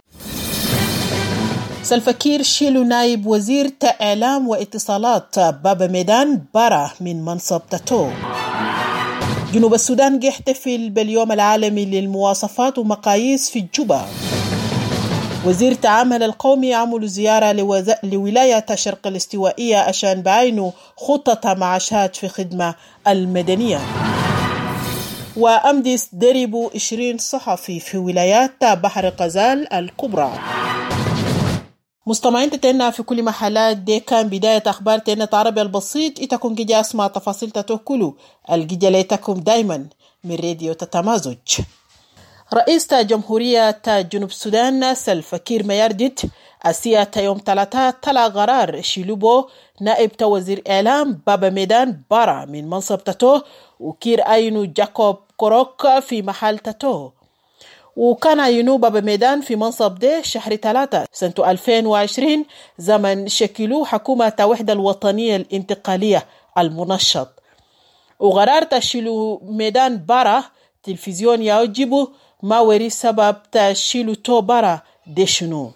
سلفكير شيلو نائب وزير إعلام واتصالات بابا ميدان بارا من منصب تتو. جنوب السودان يحتفل باليوم العالمي للمواصفات ومقاييس في الجوبا. وزير التعامل القومي عمل زيارة لولاية شرق الاستوائية عشان بعينوا خطة معاشات في خدمة المدنية. وأمديس دربوا 20 صحفي في ولايات بحر غزال الكبرى. مستمعين تتنا في كل محلات، دي كان بداية أخبار تنا عربي البسيط. إتكم جي أسمع تفاصيل تتوكلوا الجيجاليتكم دايما من راديو تتمازج. رئيس جمهورية جنوب السودان سلفكير ميارديت أسيا يوم 3 تلا قرار شيلوبو نائب وزير إعلام بابا ميدان بارا من منصب تتو، وكير أينو جاكوب كوروك في محل تتو. وكان ينوب بميدان في منصب ده شهر 3 سنة 2020 زمن شكلوا حكومة وحدة الوطنية الانتقالية المنشط. وقرار تشيلوا ميدان برا تلفزيون يوجبوا ما وري سبب تشيلوا تو برا دي شنو.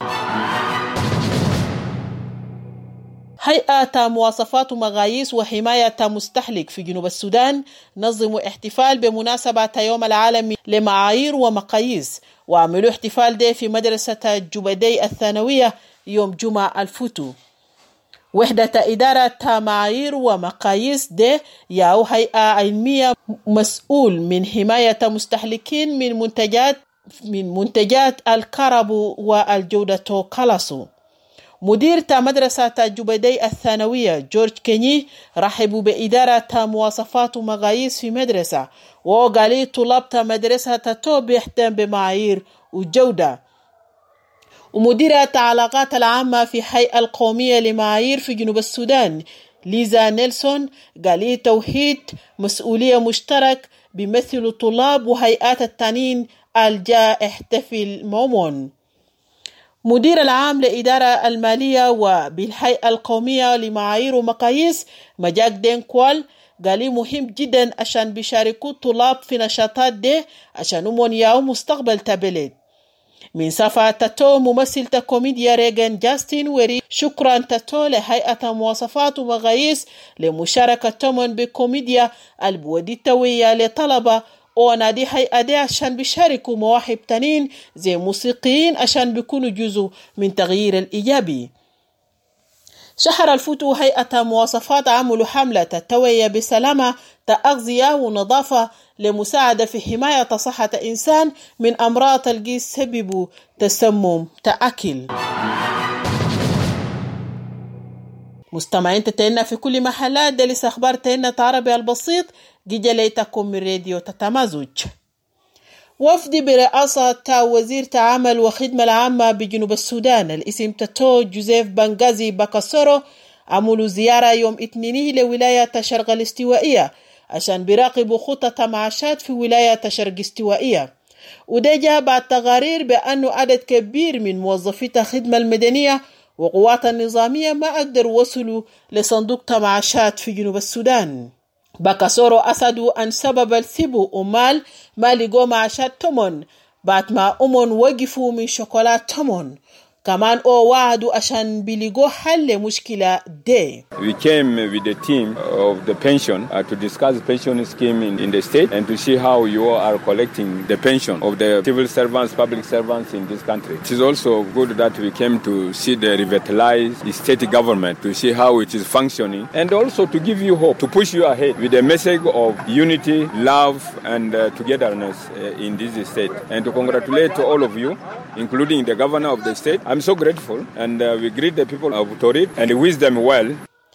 هيئة مواصفات ومقاييس وحماية مستهلك في جنوب السودان نظموا احتفال بمناسبة يوم العالمي لمعايير ومقاييس، وعملوا احتفال ده في مدرسة جبدي الثانوية يوم جمعة الفتو. وحدة إدارة معايير ومقاييس ده ياو هيئة علمية مسؤول من حماية مستهلكين من منتجات الكهرب والجودة كالاسو. مدير مدرسة جبدي الثانوية جورج كيني رحبوا بإدارة مواصفات ومقاييس في مدرسة، وقالي طلاب مدرسة بيهتم بمعايير وجودة. ومديرة العلاقات العامة في الهيئة القومية لمعايير في جنوب السودان ليزا نيلسون قالي توحيد مسؤولية مشترك بيمثل طلاب وهيئات التانين الجاء احتفل مومون. مدير العام لإدارة المالية وبالهيئة القومية لمعايير ومقاييس مجاك دين كوال قالي مهم جدا عشان بيشاركوا طلاب في نشاطات دي عشان امون ياو مستقبل تبلد. من صفحة تاتو ممثل كوميديا ريغان جاستين وري شكرا تاتو لهيئة مواصفات ومقاييس لمشاركة تومن بكوميديا البودي التوية لطلبة ونادي هيئة دي عشان بيشاركوا مواهب تانين زي موسيقيين عشان بيكونوا جزء من تغيير الإيجابي. شهر الفتو هيئة مواصفات عملوا حملة التوية بسلامة تأغذية ونظافة لمساعدة في حماية صحة الإنسان من أمراض الجي سبب تسمم تأكل. مستمعين تتعنا في كل محلات دلس أخبار تهنا عربي البسيط جيجاليتكم من راديو تتمازج. وفد برئاسة وزير تعامل وخدمة العامة بجنوب السودان الاسم تاتو جوزيف بنغازي باكاسورو عملوا زيارة يوم اثنين لولاية شرق الاستوائية عشان بيراقبوا خطط معاشات في ولاية شرق الاستوائية. وده جاء بعد تقارير بأنه عدد كبير من موظفي الخدمة المدنية وقوات النظامية ما قدروا وصلوا لصندوق معاشات في جنوب السودان. باكاسورو أسدوا أن سبب الثبو أمال ما لقوا معاشات تمون بعد ما أمون وقفوا من شوكولات تمون. كمان وعدوا عشان بيلقوا حل مشكلة دي. We came with the team of the pension to discuss pension scheme in the state and to see how you are collecting the pension of the civil servants, public servants in this country. It is also good that we came to see the revitalized state government, to see how it is functioning, and also to give you hope, to push you ahead with a message of unity, love, and togetherness in this state. And to congratulate all of you, including the governor of the state. I'm so grateful and we greet the people of Torit and wish them well.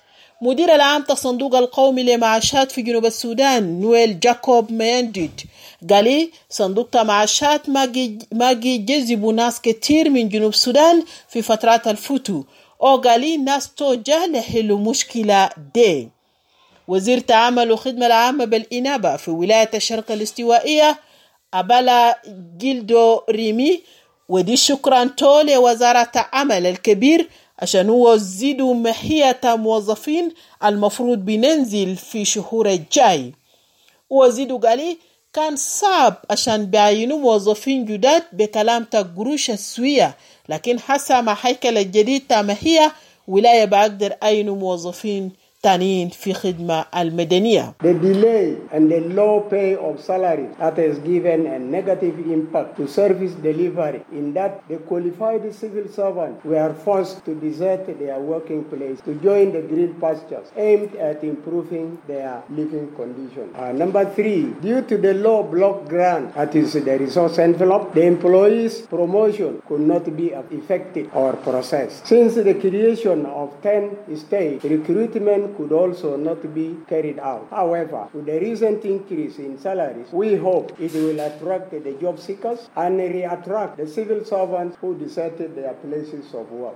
مدير العام الصندوق القومي لمعاشات في جنوب السودان نويل جاكوب مينديت قالي صندوق معاشات ما جذبوا ناس كتير من جنوب السودان في فترات الفتو أو قالي ناس توجه لحلو مشكلة دي. وزير تعامل وخدمة العامة بالإنابة في ولاية الشرق الاستوائية أبالا جيلدو ريمي ودي شكرا تولي وزارة العمل الكبير عشان هو زيدوا محية موظفين المفروض بننزل في شهور الجاي. وزيدوا قالي كان صعب عشان بيعينوا موظفين جداد بكلام تقروش السوية، لكن حسب ما هيكل الجديد تامهية ولاية بقدر عينوا موظفين تانيين في خدمة المدنية. The delay and the low pay of salary that has given a negative impact to service delivery in that the qualified civil servants were forced to desert their working place to join the green pastures aimed at improving their living conditions. Number 3, due to the low block grant, that is the resource envelope, the employees' promotion could not be effective or processed. Since the creation of 10 states, recruitment could also not be carried out. However, with the recent increase in salaries, we hope it will attract the job seekers and re-attract the civil servants who deserted their places of work.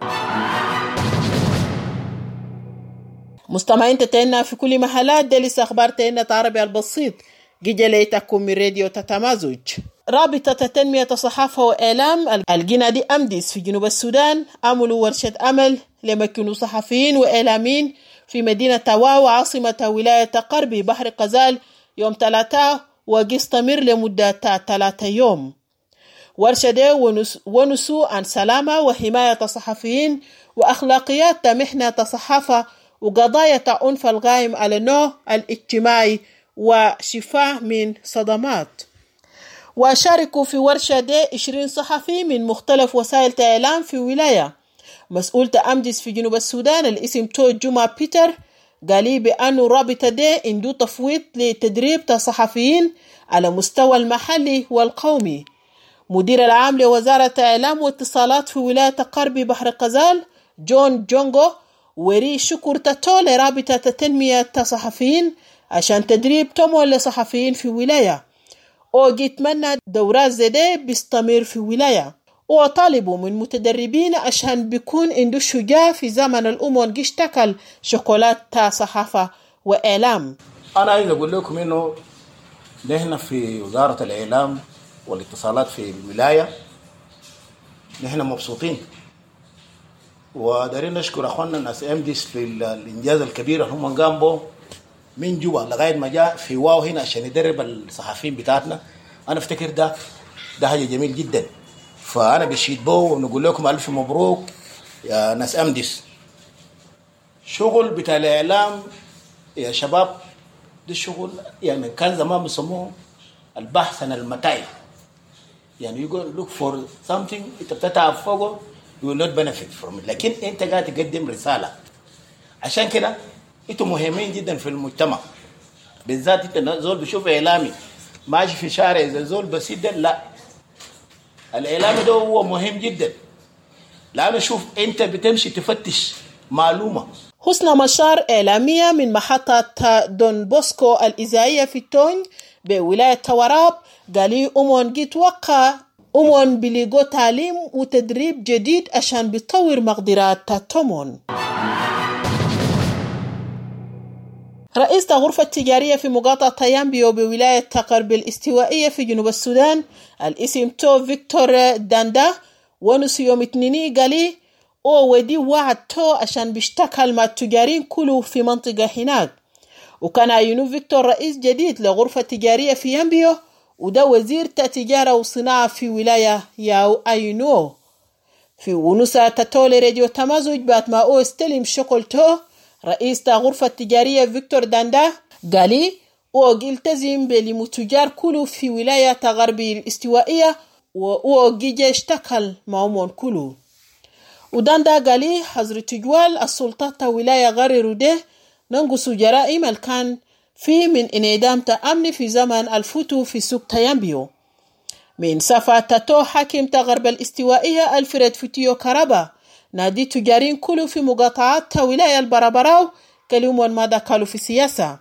مستمعين تتعنا في كل محلات دلس أخبار تهنا عربي البسيط جيجاليتكم من راديو تتمازج. رابطة تنمية الصحافة وإعلام الجنادي أمديس في جنوب السودان عملوا ورشة عمل ليمكنوا صحفيين وإعلاميين في مدينة واو عاصمة ولاية قربي بحر غزال يوم 3 ويستمر لمدة 3 يوم. ورشة دي ونسوا عن سلامة وحماية الصحفيين وأخلاقيات محنة الصحافة وقضايا عنف القائم على النوع الاجتماعي وشفاء من صدمات. وشاركوا في ورشة دي 20 صحفي من مختلف وسائل الإعلام في ولاية. مسؤول أمديس في جنوب السودان الاسم تو جمعة بيتر قال بأن الرابطة دي عنده تفويض لتدريب الصحفيين على مستوى المحلي والقومي. مدير العام لوزارة الإعلام واتصالات في ولاية قربي بحر غزال جون جونغو وري شكر تطول رابطة تنمية الصحفيين عشان تدريب تمول لصحفيين في ولاية ويتمنى دورات زي بيستمر في ولاية وطالبوا من متدربين عشان بيكون عنده شجاع في زمن الأمم يشتكل شغلات صحافة وإعلام. أنا عايز أقول لكم إنه نحن في وزارة الإعلام والاتصالات في الولاية نحن مبسوطين ودارين نشكر أخواننا الناس أمديس في الإنجاز الكبير هم قام به من جوا لغاية ما جاء في واو هنا عشان يدرب الصحفيين بتاعتنا. أنا أفتكر ده حاجة جميل جدا، فأنا بشيد به ونقول لكم ألف مبروك يا ناس أمديس. شغل بتاع الإعلام يا شباب ده شغل يعني كان زمان بيسموه البحث عن المتاع، يعني you go look for something أنت بتتعب فوقه you will not benefit from it، لكن أنت قاعد تقدم رسالة. عشان كده أنتم مهمين جدا في المجتمع، بالذات أنت زول بشوف إعلامي ماشي في شارع إذا زول بسيط لا، الإعلامي ده هو مهم جدا لأنه شوف أنت بتمشي تفتش معلومة. حسنى مشار إعلامية من محطة دون بوسكو الإذاعية في تونج بولاية وراب قالي جيت وقع بليغو تعليم وتدريب جديد عشان بيطور مقدرات تومون. رئيس الغرفة التجارية في مقاطعة يامبيو بولاية قربي الاستوائية في جنوب السودان الاسم تو فيكتور داندا ونسي يوم 2 قالي ودي وعد تو عشان بيشتغل مع التجارين كله في منطقة هناك. وكان عينو فيكتور رئيس جديد لغرفة تجارية في يامبيو وده وزير التجارة والصناعة في ولاية ياو عينو. في ونسا تطول راديو تمازج بعد ما استلم شغلته رئيس الغرفة التجارية فيكتور داندا قالي وقلتزم بالمتجار كله في ولاية غربي الاستوائية وجيجي اشتغل معهم كله. وداندا قالي حظر تجوال السلطات ولاية غريرو ده ننقص جرائم الكان في من انعدام تأمن في زمن الفتو في سوق تيامبيو. من صفة تاتو حاكم تغرب الاستوائية الفريد فتيو كارابا نادي تجارين كله في مقاطعات ولاية البرابراو كلهم ماذا قالوا في السياسة.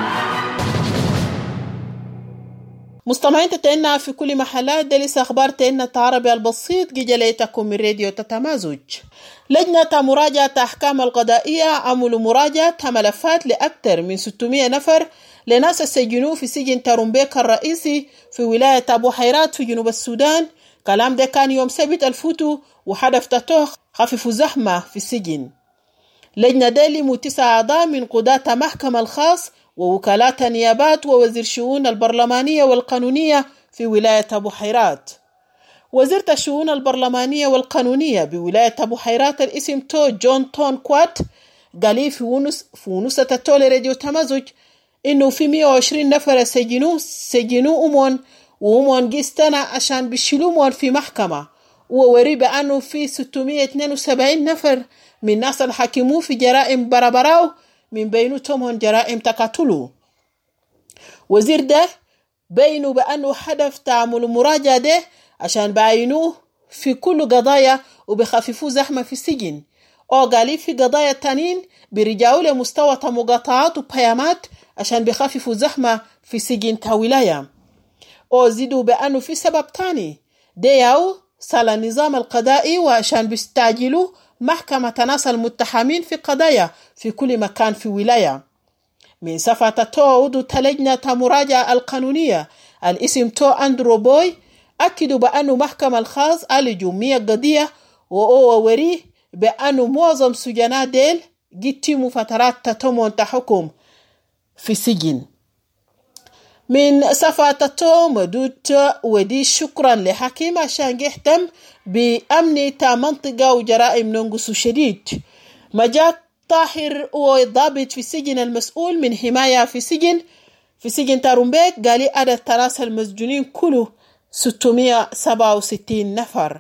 مستمعين تتعنا في كل محلات دليس أخبار تتعنا العربي البسيط جليتكم من راديو تتمازج. لجنة مراجعة أحكام القضائية عملوا مراجعة ملفات لأكثر من 600 نفر لناس السجنوا في سجن ترومبيك الرئيسي في ولاية أبو حيرات في جنوب السودان. كلام ده كان يوم سبت الفوتو وحدث تتوخ خفف زحمة في السجن. لجنة دالي 9 أعضاء من قضاة محكمة الخاص ووكالات النيابات ووزير شؤون البرلمانية والقانونية في ولاية أبو حيرات. وزيرة الشؤون البرلمانية والقانونية بولاية أبو حيرات الاسم تو جون تون كوات قال في ونسة تطول راديو تمازج إنه في 120 نفر سجنوا أمون وأمون جيستنا عشان بيشيلوهم في محكمة، ووري بأنه في 672 نفر من ناس الحاكمون في جرائم برابراو من بينهم جرائم تقتلوا. وزير ده بينوا بأنه حدث تعمل مراجعة ده عشان باينوه في كل قضايا وبخففوا زحمة في السجن، أو قالي في قضايا تانين برجعوا لمستوى مقاطعات وبيامات عشان بخففوا زحمة في سجن تاولايا. أو زيدوا بأنه في سبب تاني دياو سال النظام القضائي وعشان بيستعجلوا محكمة ناس المتحامين في قضايا في كل مكان في ولاية. من صفة تو عضو لجنة مراجعة القانونية الاسم تو أندرو بوي أكدوا بأن محكمة الخاص ألجوا 100 قضية ووريه بأن معظم سجناء ديل جتموا فترات تتمون تحكم في سجن. من صفاتته مدود ودي شكرا لحكيم عشان يهتم بأمن تا منطقة وجرائم ننقص شديد. مجاك طاهر وضابط في السجن المسؤول من حماية في سجن تارومبيك قال لي عدد تراس المسجونين كله 667 نفر.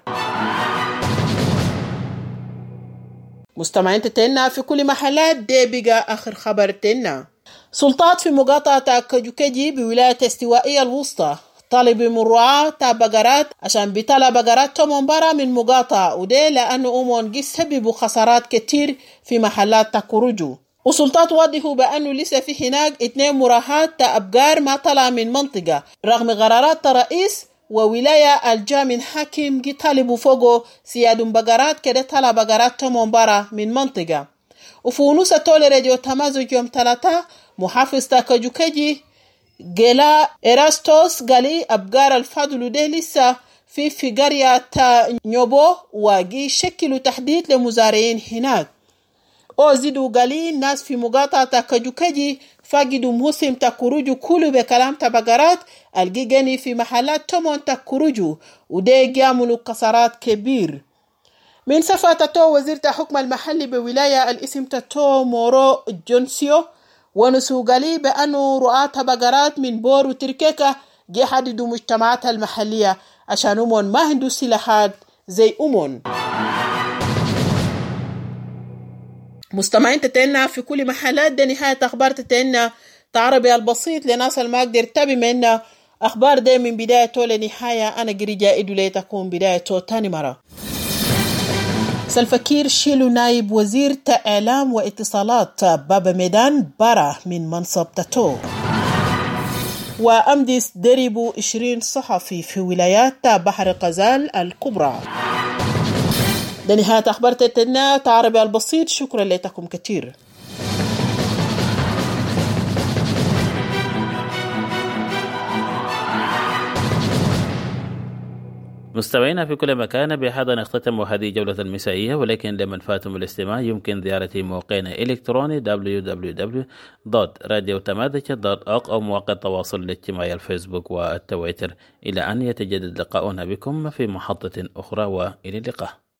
مستمعين تتنا في كل محلات دي بقى آخر خبر تنا. سلطات في مقاطعة كجوكجي بولاية استوائية الوسطى طالب من رعاة بقرات عشان بيطلع بقرات تومون برا من مقاطعة وده لأنه أمون سببوا خسارات كتير في محلات تاكوروجو. وسلطات وضحوا بأنه لسه في هناك 2 مراهات أبقار ما طلع من منطقة رغم قرارات رئيس وولاية الجامن حاكم طالبوا فوقه سيادون بقرات كده طلع بقرات تومون برا من منطقة. وفونوسة تولي راديو تمازج يوم 3 محافظ تاكوجوكجي جلا إراستوس قالي أبقار الفضل ده لسه في قرية نيوبو واجي شكلوا تحديد لمزارعين هناك. زيدوا قالي الناس في مقاطعة تاكوجوكجي فاقدوا موسم تاكوروجو كله بكلام تبقرات الجيجاني في محلات تومون تاكوروجو وده يعملوا كسرات كبير. من صفة تاتو وزير الحكم المحلي بولاية الاسم تاتو مورو جونسيو ونسوغالي بأنه رعاة بقرات من بور وتركيكا يحددوا مجتمعات المحلية عشان أمون ما هندو سلاحات زي أمون. مستمعين تتنا في كل محلات ده نهاية أخبار تتنا تعربي البسيط لناس المقدر تابي منا أخبار ده من بدايته لنهاية. أنا قريجا إدو ليتكون بدايته تاني مرة. سلفكير شيلو نائب وزير إعلام واتصالات بابا ميدان برا من منصب تاتو. وأمديس دربوا 20 صحفي في ولايات بحر غزال الكبرى. ده نهاية أخبار تتنا تعربي البسيط. شكرا لكم كتير. مستمعينا في كل مكان بهذا نختتم هذه جولة المسائية، ولكن لمن فاتم الاستماع يمكن زيارة موقعنا الإلكتروني www.radiotamadika.org أو مواقع التواصل الاجتماعي الفيسبوك والتويتر. إلى أن يتجدد لقاؤنا بكم في محطة أخرى، وإلى اللقاء.